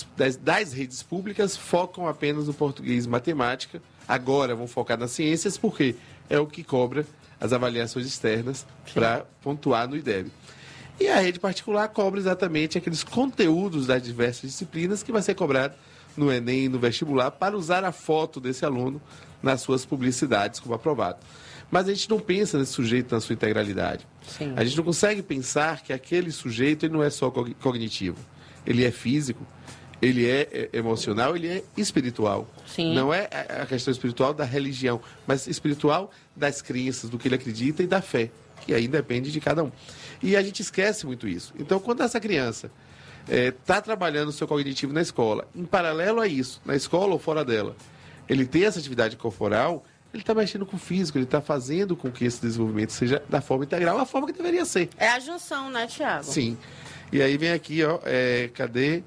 das redes públicas focam apenas no português e matemática. Agora vão focar nas ciências, porque é o que cobra as avaliações externas para pontuar no IDEB. E a rede particular cobra exatamente aqueles conteúdos das diversas disciplinas que vai ser cobrado no Enem e no vestibular para usar a foto desse aluno nas suas publicidades como aprovado. Mas a gente não pensa nesse sujeito na sua integralidade. Sim. A gente não consegue pensar que aquele sujeito ele não é só cognitivo. Ele é físico, ele é emocional, ele é espiritual. Sim. Não é a questão espiritual da religião, mas espiritual das crenças, do que ele acredita e da fé, que aí depende de cada um. E a gente esquece muito isso. Então, quando essa criança está trabalhando o seu cognitivo na escola, em paralelo a isso, na escola ou fora dela, ele tem essa atividade corporal, ele está mexendo com o físico, ele está fazendo com que esse desenvolvimento seja da forma integral, a forma que deveria ser. É a junção, né, Tiago? Sim. E aí vem aqui, ó, cadê?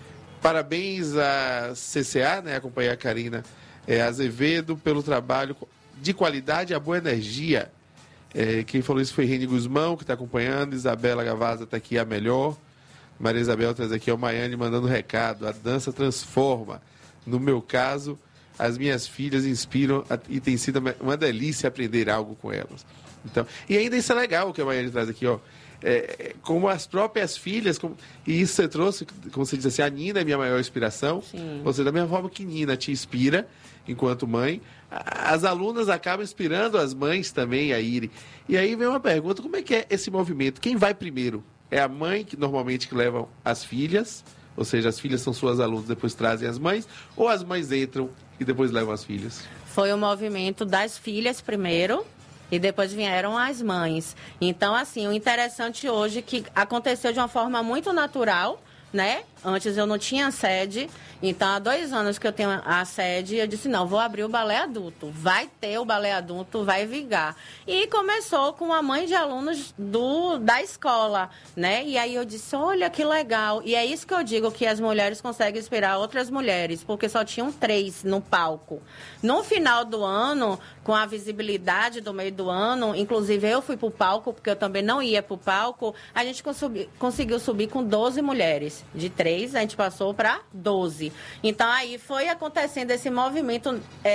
Parabéns à CCA, né? Acompanhei a Karina Azevedo pelo trabalho de qualidade e a boa energia Quem falou isso foi Reni Guzmão, que está acompanhando. Isabela Gavazza está aqui, a melhor. Maria Isabel traz aqui, o Maiane mandando recado. A dança transforma. No meu caso, as minhas filhas inspiram e tem sido uma delícia aprender algo com elas. Então, e ainda isso é legal o que a Maiane traz aqui, ó. Como as próprias filhas, e isso você trouxe, como você diz assim, a Nina é minha maior inspiração. Sim. Ou seja, da mesma forma que Nina te inspira enquanto mãe, as alunas acabam inspirando as mães também a irem. E aí vem uma pergunta, como é que é esse movimento? Quem vai primeiro? É a mãe, que normalmente que leva as filhas, ou seja, as filhas são suas alunas, depois trazem as mães, ou as mães entram e depois levam as filhas? Foi o movimento das filhas primeiro, e depois vieram as mães. Então, assim, o interessante hoje é que aconteceu de uma forma muito natural, né? Antes eu não tinha sede, então há 2 anos que eu tenho a sede, eu disse, não, vou abrir o balé adulto, vai ter o balé adulto, vai vingar. E começou com a mãe de alunos da escola, né? E aí eu disse, olha que legal. E é isso que eu digo, que as mulheres conseguem inspirar outras mulheres, porque só tinham 3 no palco. No final do ano, com a visibilidade do meio do ano, inclusive eu fui pro palco, porque eu também não ia pro palco, a gente conseguiu subir com 12 mulheres. De 3, a gente passou para 12. Então, aí foi acontecendo esse movimento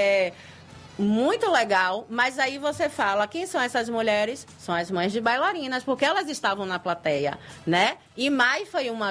muito legal, mas aí você fala, quem são essas mulheres? São as mães de bailarinas, porque elas estavam na plateia, né? E Mai foi uma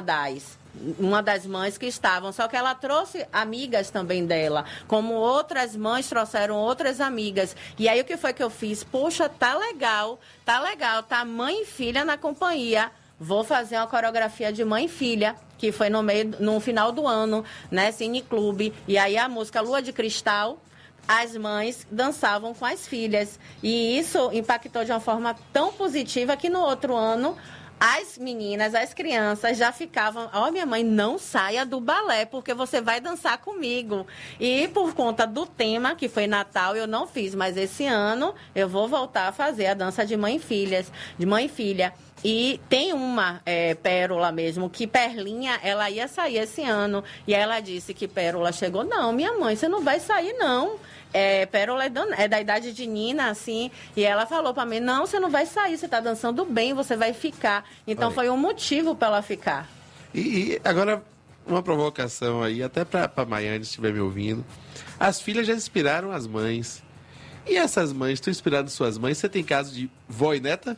das mães que estavam, só que ela trouxe amigas também dela, como outras mães trouxeram outras amigas. E aí o que foi que eu fiz? Poxa, tá legal, tá mãe e filha na companhia. Vou fazer uma coreografia de mãe e filha, que foi no final do ano, né, Cine Clube. E aí a música Lua de Cristal, as mães dançavam com as filhas. E isso impactou de uma forma tão positiva que no outro ano as meninas, as crianças já ficavam, minha mãe, não saia do balé, porque você vai dançar comigo. E por conta do tema, que foi Natal, eu não fiz, mas esse ano eu vou voltar a fazer a dança de mãe e filha. E tem uma Pérola mesmo, que Perlinha, ela ia sair esse ano. E aí ela disse que Pérola chegou, não, minha mãe, você não vai sair, não. Pérola é da idade de Nina, assim, e ela falou pra mim, não, você não vai sair, você tá dançando bem, você vai ficar. Então foi um motivo pra ela ficar. E agora, uma provocação aí, até pra Maiane, se estiver me ouvindo. As filhas já inspiraram as mães. E essas mães, estão inspirando suas mães? Você tem caso de vó e neta?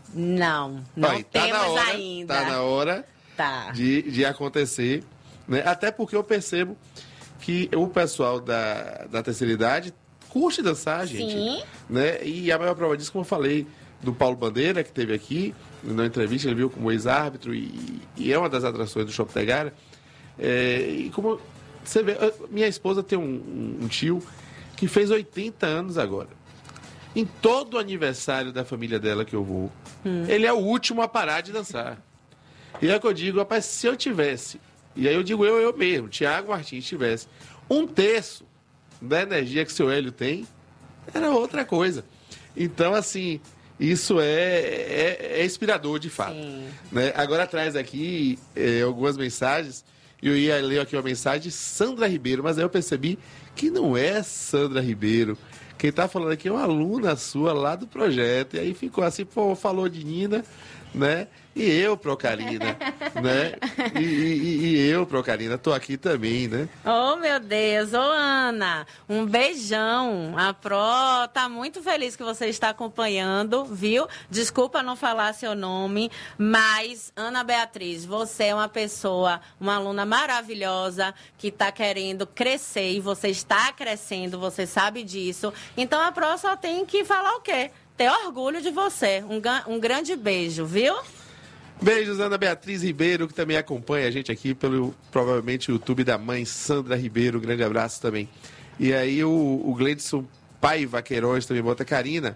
Não temos ainda. Tá na hora de acontecer, né? Até porque eu percebo que o pessoal da terceira idade curte dançar, gente. Sim. Né? E a maior prova disso, como eu falei, do Paulo Bandeira, que esteve aqui na entrevista, ele viu como ex-árbitro e é uma das atrações do Shopping Tegara. E como você vê, minha esposa tem um tio que fez 80 anos agora. Em todo aniversário da família dela que eu vou, ele é o último a parar de dançar. E é o que eu digo, rapaz, se eu tivesse, e aí eu digo eu mesmo, Tiago Martins, tivesse 1/3 da energia que seu Hélio tem, era outra coisa. Então, assim, isso é inspirador de fato. Né? Agora traz aqui algumas mensagens, eu ia ler aqui uma mensagem de Sandra Ribeiro, mas aí eu percebi que não é Sandra Ribeiro. Quem está falando aqui é uma aluna sua lá do projeto. E aí ficou assim, falou de Nina, né? E eu, Procarina, né? E eu, Procarina, tô aqui também, né? Oh, meu Deus. Ô, Ana, um beijão. A Pro tá muito feliz que você está acompanhando, viu? Desculpa não falar seu nome, mas, Ana Beatriz, você é uma pessoa, uma aluna maravilhosa que está querendo crescer e você está crescendo, você sabe disso. Então, a Pro só tem que falar o quê? Ter orgulho de você. Um grande beijo, viu? Beijos, Ana Beatriz Ribeiro, que também acompanha a gente aqui pelo, provavelmente, o YouTube da mãe Sandra Ribeiro. Grande abraço também. E aí o Gleidson Paiva Queiroz também bota Karina.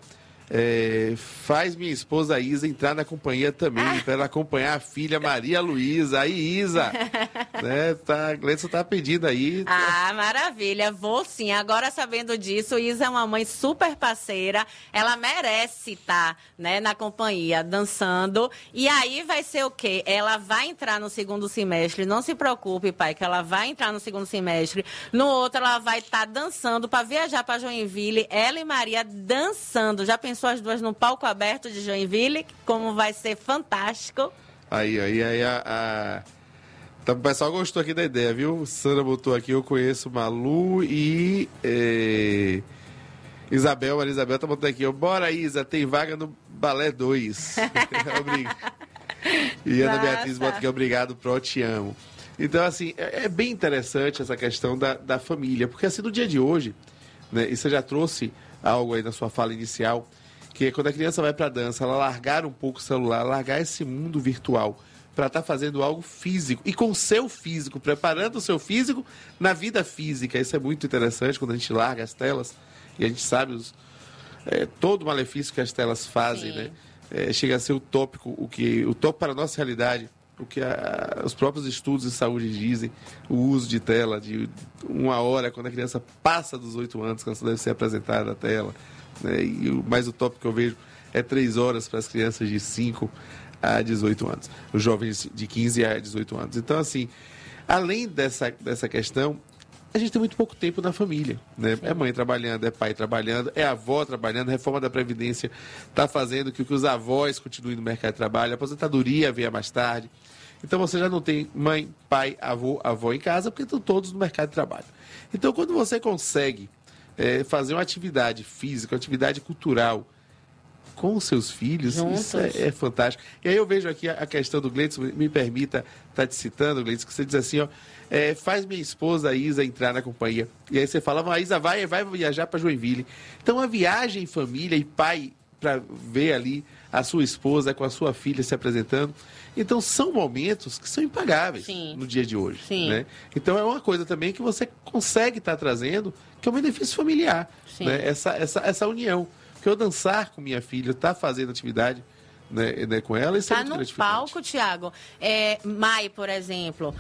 Faz minha esposa Isa entrar na companhia também, para ela acompanhar a filha Maria Luísa. Aí, Isa, né? Gleidson tá pedindo aí. Ah, maravilha, vou sim. Agora, sabendo disso, Isa é uma mãe super parceira, ela merece estar, né, na companhia, dançando. E aí vai ser o quê? Ela vai entrar no segundo semestre, não se preocupe, pai, que ela vai entrar no segundo semestre. No outro, ela vai estar dançando para viajar para Joinville, ela e Maria dançando. Já pensou? pensou as duas no palco aberto de Joinville, como vai ser fantástico. Então, o pessoal gostou aqui da ideia, viu? Sandra botou aqui, eu conheço Malu e Isabel. Maria Isabel tá botando aqui, bora Isa, tem vaga no Balé 2. E Ana Beatriz bota aqui, obrigado, Pro, te amo. Então, assim, é bem interessante essa questão da família, porque assim, no dia de hoje, né, e você já trouxe algo aí na sua fala inicial, que é quando a criança vai para a dança, ela largar um pouco o celular, largar esse mundo virtual, para estar fazendo algo físico, e com o seu físico, preparando o seu físico na vida física. Isso é muito interessante quando a gente larga as telas, e a gente sabe todo o malefício que as telas fazem, né? Chega a ser utópico, o tópico para a nossa realidade, o que os próprios estudos de saúde dizem, o uso de tela de 1 hora, quando a criança passa dos 8 anos, quando ela deve ser apresentada na tela, né? E o mais utópico que eu vejo é 3 horas para as crianças de 5 a 18 anos, os jovens de 15 a 18 anos. Então, assim, além dessa questão, a gente tem muito pouco tempo na família, né? É mãe trabalhando, é pai trabalhando, é avó trabalhando, a reforma da Previdência está fazendo que os avós continuem no mercado de trabalho, a aposentadoria venha mais tarde. Então, você já não tem mãe, pai, avó em casa, porque estão todos no mercado de trabalho. Então, quando você consegue fazer uma atividade física, uma atividade cultural, com os seus filhos, juntos. Isso é fantástico. E aí eu vejo aqui a questão do Gleitson, me permita estar te citando, Gleitson, que você diz assim, faz minha esposa, a Isa, entrar na companhia. E aí você fala, a Isa vai viajar para Joinville. Então, a viagem em família e pai, para ver ali a sua esposa com a sua filha se apresentando. Então, são momentos que são impagáveis no dia de hoje. Né? Então, é uma coisa também que você consegue estar trazendo, que é um benefício familiar, né? Essa união. Que eu dançar com minha filha, tá fazendo atividade, né, com ela, isso é muito gratificante. Tá no palco, Tiago. Mai, por exemplo,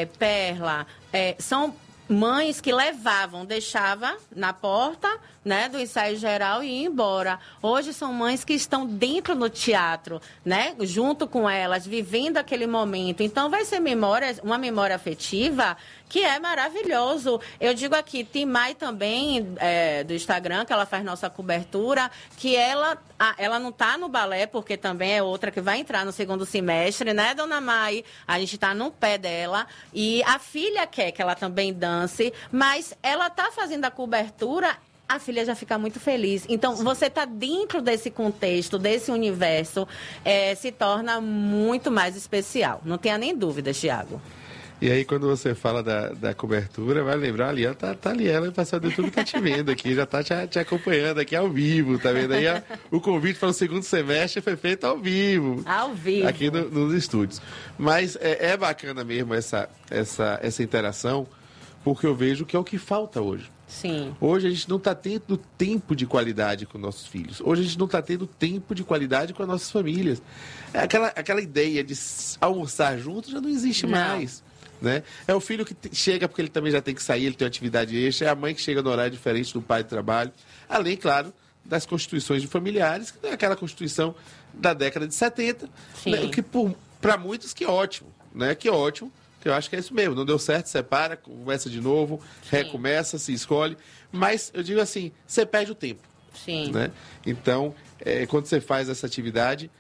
Perla, são mães que deixava na porta, né, do ensaio geral e ia embora. Hoje são mães que estão dentro do teatro, né, junto com elas, vivendo aquele momento. Então vai ser uma memória afetiva que é maravilhoso. Eu digo aqui, Timai também, do Instagram, que ela faz nossa cobertura, que ela não está no balé, porque também é outra que vai entrar no 2º semestre, né, dona Mai? A gente está no pé dela. E a filha quer que ela também dance, mas ela está fazendo a cobertura, a filha já fica muito feliz. Então, você está dentro desse contexto, desse universo, se torna muito mais especial. Não tenha nem dúvida, Thiago. E aí, quando você fala da cobertura, vai lembrar ali, tá ali ela, o pessoal do YouTube tá te vendo aqui, já tá te acompanhando aqui ao vivo, tá vendo aí? O convite para o 2º semestre foi feito ao vivo. Ao vivo. Aqui nos estúdios. Mas é bacana mesmo essa interação, porque eu vejo que é o que falta hoje. Sim. Hoje a gente não está tendo tempo de qualidade com nossos filhos. Hoje a gente não está tendo tempo de qualidade com as nossas famílias. Aquela ideia de almoçar junto já não existe mais. Né? É o filho que chega porque ele também já tem que sair, ele tem uma atividade extra, é a mãe que chega no horário diferente do pai de trabalho, além, claro, das constituições de familiares, que é aquela constituição da década de 70, né? Que para muitos que ótimo, né? Que ótimo, que eu acho que é isso mesmo, não deu certo, separa, começa de novo, recomeça, se escolhe, mas eu digo assim, você perde o tempo. Né? Então, quando você faz essa atividade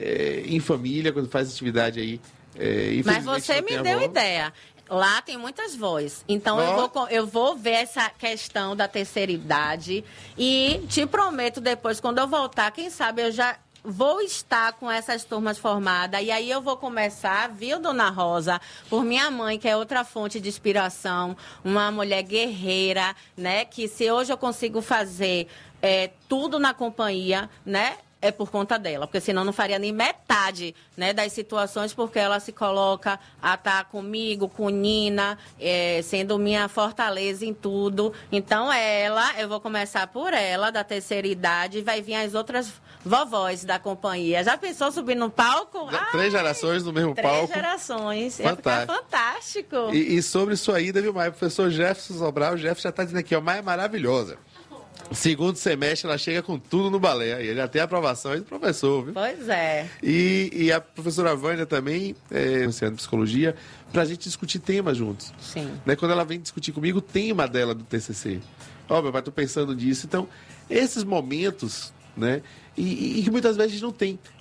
em família, quando faz atividade aí, mas você me deu ideia. Lá tem muitas vozes. Então eu vou ver essa questão da terceira idade e te prometo depois, quando eu voltar, quem sabe eu já vou estar com essas turmas formadas. E aí eu vou começar, viu, dona Rosa, por minha mãe, que é outra fonte de inspiração, uma mulher guerreira, né? Que se hoje eu consigo fazer tudo na companhia, né? É por conta dela, porque senão não faria nem metade, né, das situações, porque ela se coloca a estar comigo, com Nina, sendo minha fortaleza em tudo. Então, eu vou começar por ela, da terceira idade, e vai vir as outras vovós da companhia. Já pensou subir no palco? 3 gerações no mesmo palco. 3 gerações. Ia ficar fantástico. E sobre sua ida, viu, Maia? O professor Jefferson Sobral, o Jefferson já está dizendo aqui, Maia é maravilhosa. 2º semestre, ela chega com tudo no balé. E ele já tem aprovações do professor, viu? Pois é. E a professora Vânia também, ensinando psicologia, pra gente discutir temas juntos. Sim. Né? Quando ela vem discutir comigo, o tema dela do TCC. Meu pai, tô pensando nisso. Então, esses momentos, né? E que muitas vezes não tem